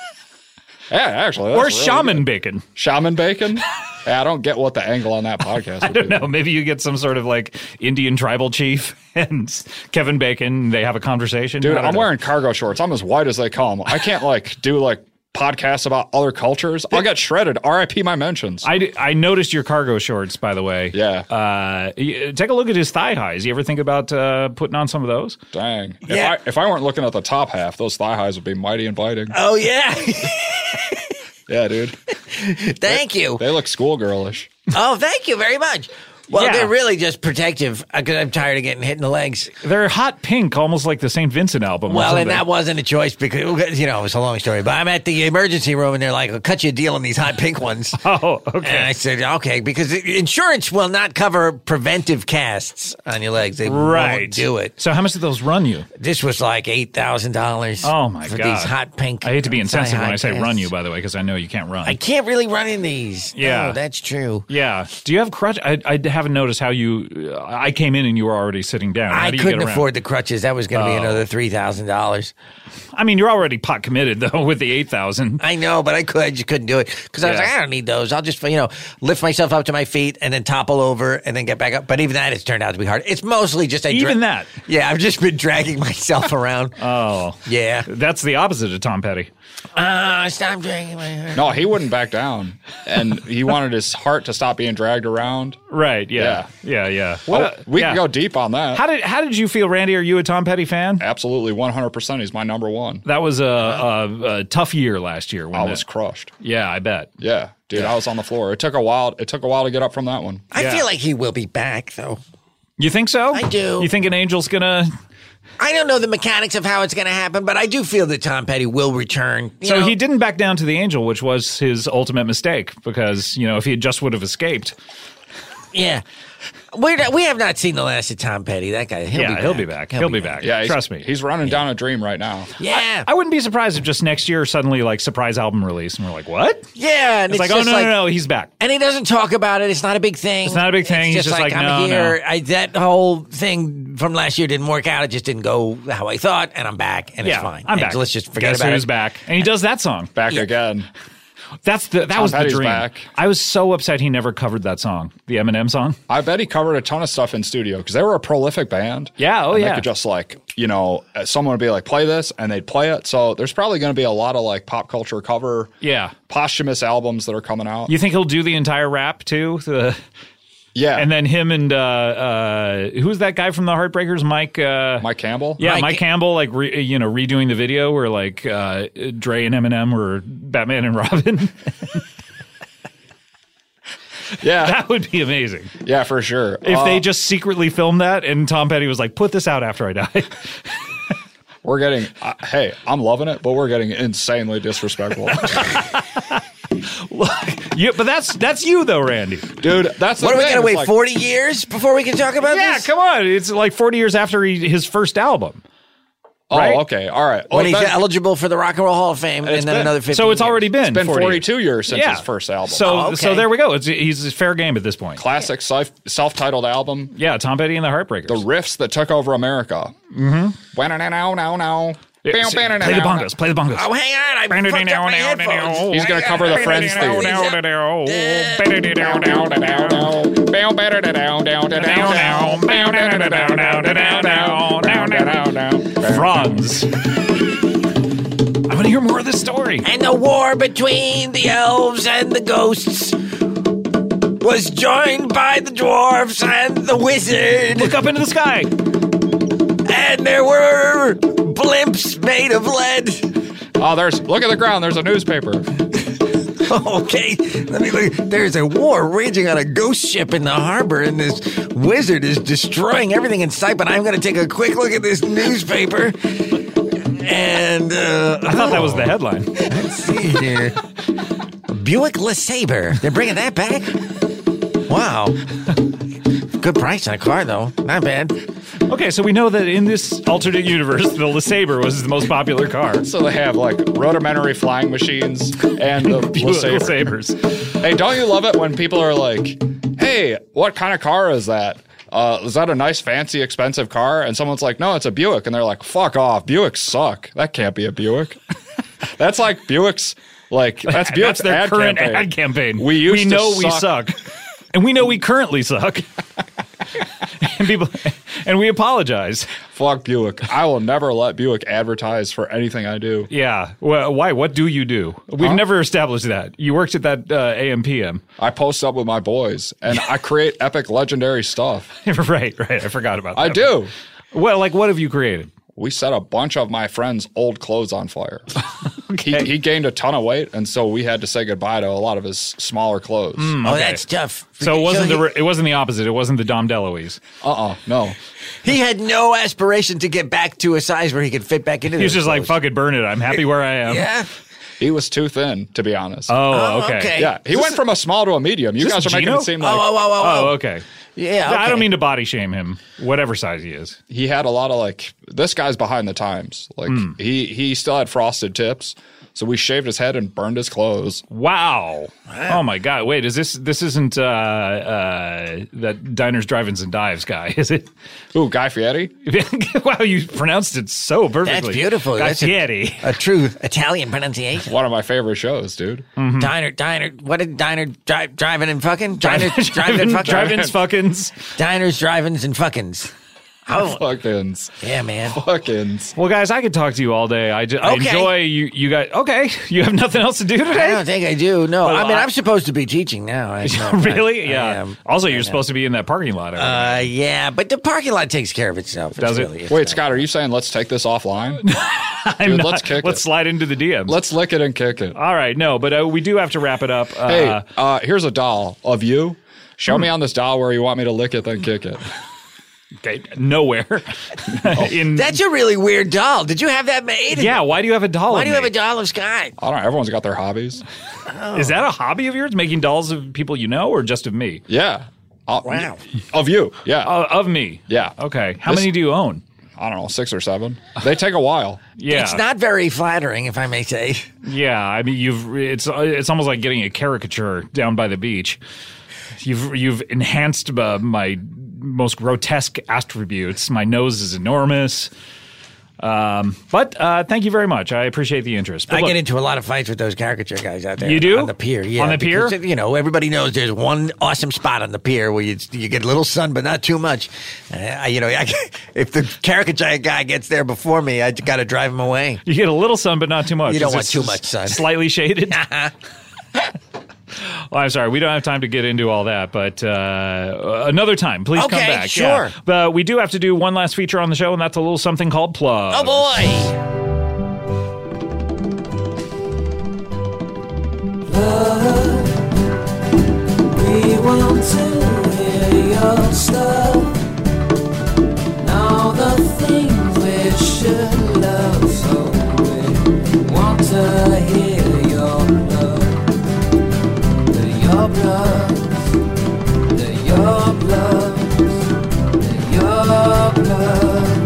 Yeah, actually. or that's really shaman good. bacon. Shaman Bacon? Yeah, I don't get what the angle on that podcast I would don't be. know. Maybe you get some sort of like Indian tribal chief and Kevin Bacon. They have a conversation. Dude, I don't I'm know. wearing cargo shorts. I'm as white as they come. I can't like do like podcasts about other cultures. I'll get shredded. R I P my mentions. I, I noticed your cargo shorts, by the way. Yeah. Uh, y- take a look at his thigh highs. You ever think about uh, putting on some of those? Dang. If Yeah. I if I weren't looking at the top half, those thigh highs would be mighty inviting. Oh, yeah. Yeah, dude. Thank you. They look schoolgirlish. Oh, thank you very much. Well, Yeah. they're really just protective because I'm tired of getting hit in the legs. They're hot pink, almost like the Saint Vincent album. or Well, and something. that wasn't a choice because, you know, it's a long story. But I'm at the emergency room and they're like, I'll cut you a deal on these hot pink ones. Oh, And okay. I said, okay, because insurance will not cover preventive casts on your legs. They Right. won't do it. So how much did those run you? This was like eight thousand dollars. Oh, my for God. these hot pink. I hate to be insensitive when thigh-high I say casts. run you, by the way, because I know you can't run. I can't really run in these. Yeah. No, that's true. yeah. Do you have crutch? I, I haven't noticed how you. Uh, I came in and you were already sitting down. How I do you couldn't get around? afford the crutches. That was going to be Oh. another three thousand dollars. I mean, you're already pot committed though with the eight thousand. I know, but I could. I just couldn't do it because I was Yeah. like, I don't need those. I'll just, you know, lift myself up to my feet and then topple over and then get back up. But even that has turned out to be hard. It's mostly just I Even dra- that? Yeah, I've just been dragging myself around. Oh, Yeah. that's the opposite of Tom Petty. Uh, stop dragging my hair. No, he wouldn't back down. And he wanted his heart to stop being dragged around. Right? Yeah. Yeah. Yeah. What? Oh, a- we yeah. can go deep on that. How did How did you feel, Randy? Are you a Tom Petty fan? Absolutely, one hundred percent. He's my number one. That was a, a, a tough year last year. When I that- was crushed. Yeah, I bet. Yeah, dude, I was on the floor. It took a while. It took a while to get up from that one. I Yeah. feel like he will be back, though. You think so? I do. You think an angel's gonna? I don't know the mechanics of how it's going to happen, but I do feel that Tom Petty will return. You So know? he didn't back down to the angel, which was his ultimate mistake. Because you know, if he just would have escaped, Yeah. We're not, we have not seen the last of Tom Petty. That guy, he'll yeah, be back. he'll be back. He'll, be back. Yeah, he's- Trust me. He's running down a dream right now. Yeah. I wouldn't be surprised if just next year suddenly like surprise album release, and we're like, what? yeah. And It's, it's, like, oh just no, like, no, no, he's back. And he doesn't talk about it. It's not a big thing. It's not a big thing. It's He's just like, I'm no, here. no. I, that whole thing from last year didn't work out. It just didn't go how I thought, and I'm back, and Yeah, it's fine. I'm And back. Let's just forget Guess about who's it. back? And he does that song. Back Yeah. again. That's the that Tom was Petty's the dream. back. I was so upset he never covered that song, the Eminem song. I bet he covered a ton of stuff in studio because they were a prolific band. Yeah, oh and yeah. They could just like, you know, someone would be like, play this, and they'd play it. So there's probably going to be a lot of like pop culture cover, Yeah. posthumous albums that are coming out. You think he'll do the entire rap too? The, Yeah. and then him and uh, uh, who's that guy from the Heartbreakers? Mike. Uh, Mike Campbell? Yeah, Mike, Mike- Campbell, like re, you know, redoing the video where like uh, Dre and Eminem were Batman and Robin. Yeah. That would be amazing Yeah, for sure. if Uh, they just secretly filmed that and Tom Petty was like, "Put this out after I die." We're getting, uh, hey, I'm loving it, but we're getting insanely disrespectful. Yeah, but that's that's you though, Randy. Dude, that's the What are we thing. gonna It's wait like- forty years before we can talk about Yeah, this? come on. It's like forty years after he, his first album. right? Oh, okay. All right. When Well, he's then- eligible for the Rock and Roll Hall of Fame, and It's then been- another fifteen So it's years. already been, It's been forty. forty-two years since Yeah. his first album. So Oh, okay. so there we go. It's he's fair game at this point. Classic self, self-titled album. Yeah, Tom Petty and the Heartbreakers. The riffs that took over America. Mm-hmm. Now, now, now. Yeah, see, play the bongos. Play the bongos. Oh, hang on! I fucked up my headphones. He's going to cover the Friends theme. Franz. I want to hear more of this story. And the war between the elves and the ghosts was joined by the dwarfs and the wizard. Look up into the sky. And there were blimps made of lead. Oh, there's, look at the ground. There's a newspaper. Okay, let me look. There's a war raging on a ghost ship in the harbor, and this wizard is destroying everything in sight. But I'm going to take a quick look at this newspaper. And uh, I thought that was the headline. let's see here. Buick LeSabre. They're bringing that back? Wow. Good price on a car, though. Not bad. Okay, so we know that in this alternate universe, the LeSabre was the most popular car. So they have like rudimentary flying machines and the Buick LeSabre. LeSabres. Hey, don't you love it when people are like, hey, what kind of car is that? Uh, is that a nice, fancy, expensive car? And someone's like, no, it's a Buick. And they're like, fuck off. Buicks suck. That can't be a Buick. That's like Buick's, like, that's Buick's That's their ad current campaign. ad campaign. We used we to know we suck. suck. And we know we currently suck. and people and we apologize. Fuck Buick. I will never let Buick advertise for anything I do. Yeah. Well, why? What do you do? We've Huh? never established that. You worked at that uh, A M P M. I post up with my boys and I create epic, legendary stuff. right, right. I forgot about that. I do. Well, like, what have you created? We set a bunch of my friend's old clothes on fire. Okay. He, he gained a ton of weight, and so we had to say goodbye to a lot of his smaller clothes. Hmm. Oh, that's tough. So it wasn't he, the it wasn't the opposite. It wasn't the Dom DeLuise. Uh-uh, no. he had no aspiration to get back to a size where he could fit back into He was those just like, clothes. "Fuck it, burn it. I'm happy where I am." Yeah. He was too thin, to be honest. Oh, Oh, okay. okay. yeah, he went from a small to a medium. You Is guys this are making Gino? it seem Oh, like oh, oh, oh, Oh, oh. okay. Yeah, I don't okay. mean to body shame him, whatever size he is. he had a lot of like, this guy's behind the times. Like, Hmm. he, he still had frosted tips, so we shaved his head and burned his clothes. Wow. Oh my God. Wait, is this this isn't uh, uh, that Diners, Drive-Ins, and Dives guy, is it? Ooh, Guy Fieri? Wow, you pronounced it so perfectly. That's beautiful. That's a, Fieri. a true Italian pronunciation. One of my favorite shows, dude. Hmm. Diner, diner. What did diner drive, driving and fucking? Diner, driving and Drive-in- fucking. Drive-ins, fuckins. Diners, drivings, and fuckins. Oh, Fuckins. yeah, man. Fuckins. Well, guys, I could talk to you all day. I, just, I Okay. enjoy you. You guys, okay? You have nothing else to do I today? don't think I do. No, Well, I mean I- I'm supposed to be teaching now. I, no, really? I- I yeah. am. Also, I you're am. supposed to be in that parking lot. over there. Uh, yeah, but the parking lot takes care of itself. It's Does it? really- it's Wait, not- Scott, are you saying let's take this offline? I'm dude, not- let's kick Let's it. slide into the D Ms. Let's lick it and kick it. All right, no, but uh, we do have to wrap it up. Uh, Hey, uh, here's a doll of you. Show Hmm. me on this doll where you want me to lick it, then kick it. okay, nowhere. in That's a really weird doll. Did you have that made? yeah. Why do you have a doll? Why of do you have me? a doll of Sky? I don't know. Everyone's got their hobbies. Is that a hobby of yours, making dolls of people you know, or just of me? Yeah. Uh, Wow. Of you. Yeah. Uh, of me. Yeah. Okay. How This- many do you own? I don't know, six or seven. They take a while. Yeah. It's not very flattering, if I may say. Yeah. I mean, you've it's it's almost like getting a caricature down by the beach. You've you've enhanced uh, my most grotesque attributes. My nose is enormous. Um, but uh, thank you very much. I appreciate the interest. But I look, get into a lot of fights with those caricature guys out there. You do? On the pier, yeah. On the pier? Because, you know, everybody knows there's one awesome spot on the pier where you you get a little sun, but not too much. Uh, I, you know, I, if the caricature guy gets there before me, I got to drive him away. you get a little sun, but not too much. You don't Is want it too s- much sun. Slightly shaded. Well, I'm sorry. We don't have time to get into all that, but uh, another time, please come Okay, back. sure. Yeah. But we do have to do one last feature on the show, and that's a little something called Plug. Oh, boy. We want to hear your stuff. All the things we should love, so we want to hear your love. The your blood, the your blood, the your blood.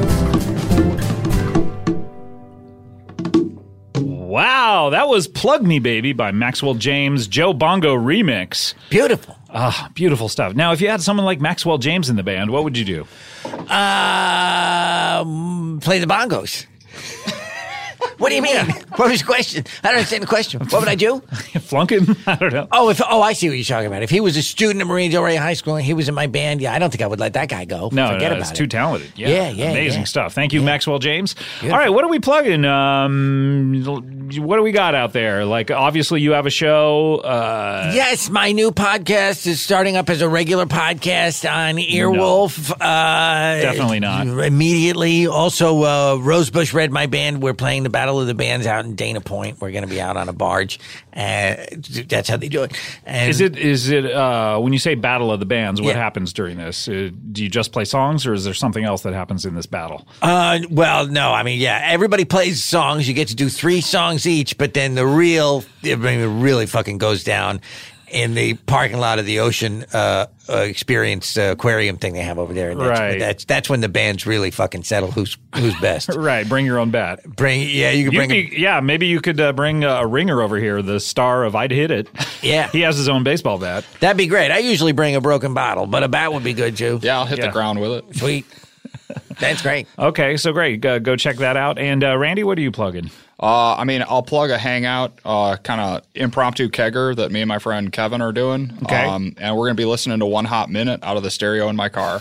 Wow, that was Plug Me Baby by Maxwell James, Joe Bongo remix. Beautiful. Ah, beautiful stuff. Now, if you had someone like Maxwell James in the band, what would you do? Um, play the bongos. What do you mean? What was the question? I don't understand the question. What would I do? Flunk him? I don't know. Oh, if oh, I see what you're talking about. If he was a student at Marine Del Rey High School and he was in my band, yeah, I don't think I would let that guy go. No, Forget no, about it's it. too talented. Yeah, Yeah, yeah, amazing yeah. stuff. Thank you, Yeah. Maxwell James. Beautiful. All right, what are we plugging? Um, what do we got out there? Like, obviously, you have a show. Uh, Yes, my new podcast is starting up as a regular podcast on Earwolf. Uh, Definitely not. Immediately. Also, uh, Rosebush Red, my band. We're playing the Battle of the Bands out in Dana Point. We're going to be out on a barge. Uh, that's how they do it. And Is it is it uh, when you say battle of the bands? What Yeah. happens during this? Uh, do you just play songs, or is there something else that happens in this battle? Uh, well, no, I mean, yeah, everybody plays songs. You get to do three songs each, but then the real, I mean, it really fucking goes down in the parking lot of the Ocean uh, uh, Experience uh, aquarium thing they have over there. And that's, Right. That's that's when the bands really fucking settle who's who's best. Right, bring your own bat. Bring, yeah, you can You'd bring. be- yeah, maybe you could uh, bring uh, a ringer over here, the star of I'd Hit It. Yeah. he has his own baseball bat. a, that'd be great. I usually bring a broken bottle, but a bat would be good too. Yeah, I'll hit Yeah. the ground with it. Sweet. That's great. Okay, so great. Go, go check that out. And uh, Randy, what are you plugging? Uh, I mean, I'll plug a hangout, uh, kind of impromptu kegger that me and my friend Kevin are doing. Okay. Um, and we're going to be listening to One Hot Minute out of the stereo in my car.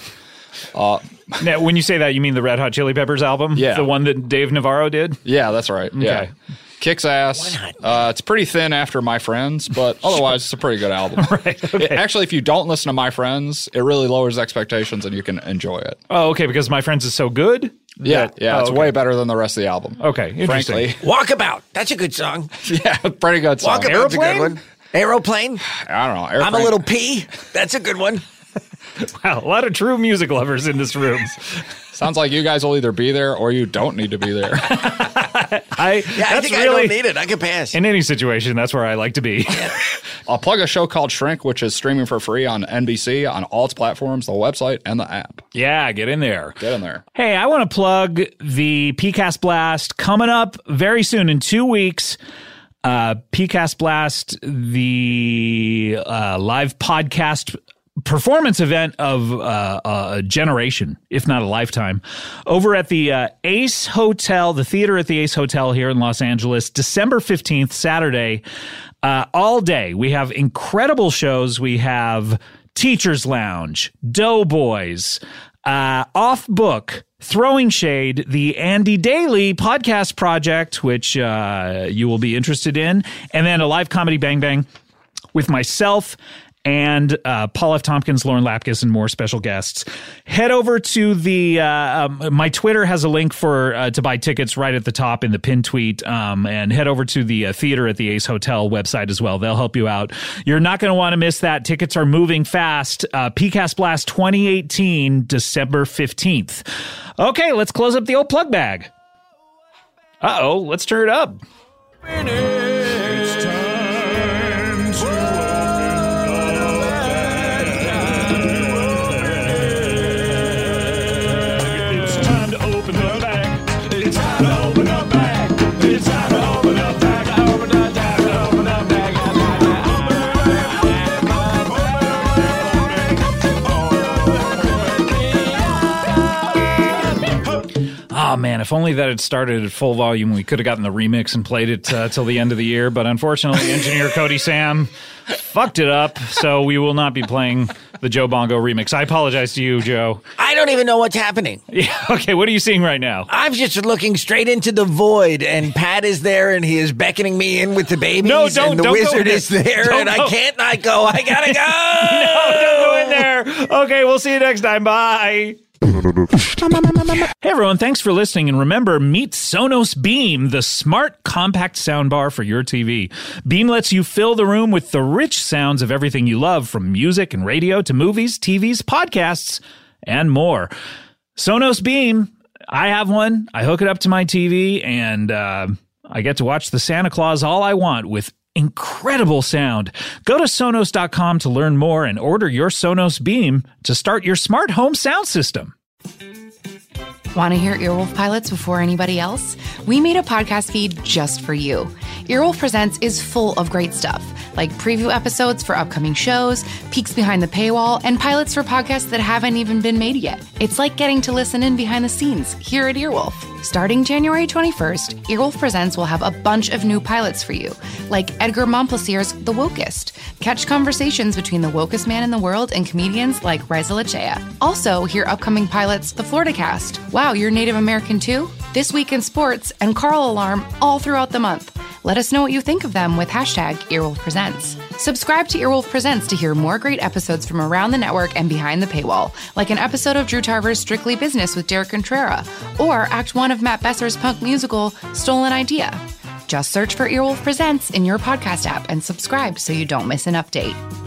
Now, when you say that, you mean the Red Hot Chili Peppers album? Yeah. The one that Dave Navarro did? Yeah, that's right. Yeah. Okay. Kicks ass. Why not? Uh, it's pretty thin after My Friends, but otherwise it's a pretty good album. Right, okay. It- actually, if you don't listen to My Friends, it really lowers expectations and you can enjoy it. Oh, okay, because My Friends is so good? Yeah, that- yeah, oh, it's okay. way better than the rest of the album. Okay, interesting. Frankly, Walkabout. That's a good song. yeah, pretty good song. Walkabout's a Aeroplane? good one. Aeroplane. I don't know. I'm a Airplane- little pea. That's a good one. Wow, a lot of true music lovers in this room. Sounds like you guys will either be there or you don't need to be there. I, Yeah, I that's think really, I don't need it. I can pass. in any situation, that's where I like to be. I'll plug a show called Shrink, which is streaming for free on N B C on all its platforms, the website, and the app. Yeah, get in there. Get in there. Hey, I want to plug the P C A S Blast coming up very soon in two weeks. Uh, P C A S Blast, the uh, live podcast performance event of uh, a generation, if not a lifetime, over at the uh, Ace Hotel, the theater at the Ace Hotel here in Los Angeles, December fifteenth, Saturday, uh, all day. We have incredible shows. We have Teacher's Lounge, Doughboys, uh, Off Book, Throwing Shade, the Andy Daly podcast project, which uh, you will be interested in, and then a live comedy Bang Bang with myself and uh, Paul F. Tompkins, Lauren Lapkus, and more special guests. Head over to the uh, um, my Twitter has a link for uh, to buy tickets right at the top in the pinned tweet, um, and head over to the uh, theater at the Ace Hotel website as well. They'll help you out. You're not going to want to miss that. Tickets are moving fast. Uh, P C A S Blast twenty eighteen, December fifteenth. Okay, let's close up the old plug bag. Uh-oh, let's turn it up. It's time to It's time to open the bag. It's time to open the bag. It's time to open the bag. Open the bag. Open the bag. Oh man, Man, if only that had started at full volume, we could have gotten the remix and played it uh, till the end of the year. But unfortunately, engineer Cody Sam fucked it up, so we will not be playing the Joe Bongo remix. I apologize to you, Joe. I don't even know what's happening. Yeah, okay, what are you seeing right now? I'm just looking straight into the void, and Pat is there, and he is beckoning me in with the babies. No, don't- and the don't go wizard in is there. there, Don't and go. I can't not go. I gotta go. No, don't go in there. Okay, we'll see you next time. Bye. Hey everyone, thanks for listening, and remember, meet Sonos Beam, the smart compact soundbar for your T V. Beam lets you fill the room with the rich sounds of everything you love, from music and radio to movies, T Vs, podcasts, and more. Sonos Beam, I have one. I hook it up to my T V, and uh, I get to watch the Santa Claus all I want with incredible sound. Go to Sonos dot com to learn more and order your Sonos Beam to start your smart home sound system. Want to hear Earwolf pilots before anybody else? We made a podcast feed just for you. Earwolf Presents is full of great stuff, like preview episodes for upcoming shows, peeks behind the paywall, and pilots for podcasts that haven't even been made yet. It's like getting to listen in behind the scenes here at Earwolf. Starting January twenty-first, Earwolf Presents will have a bunch of new pilots for you, like Edgar Montplaisir's The Wokest. Catch conversations between the wokest man in the world and comedians like Reza Lachea. Also, hear upcoming pilots The Florida Cast. Wow, you're Native American too? This Week in Sports and Carl Alarm all throughout the month. Let us know what you think of them with hashtag Earwolf Presents. Subscribe to Earwolf Presents to hear more great episodes from around the network and behind the paywall, like an episode of Drew Tarver's Strictly Business with Derek Contrera, or Act one of Matt Besser's punk musical, Stolen Idea. Just search for Earwolf Presents in your podcast app and subscribe so you don't miss an update.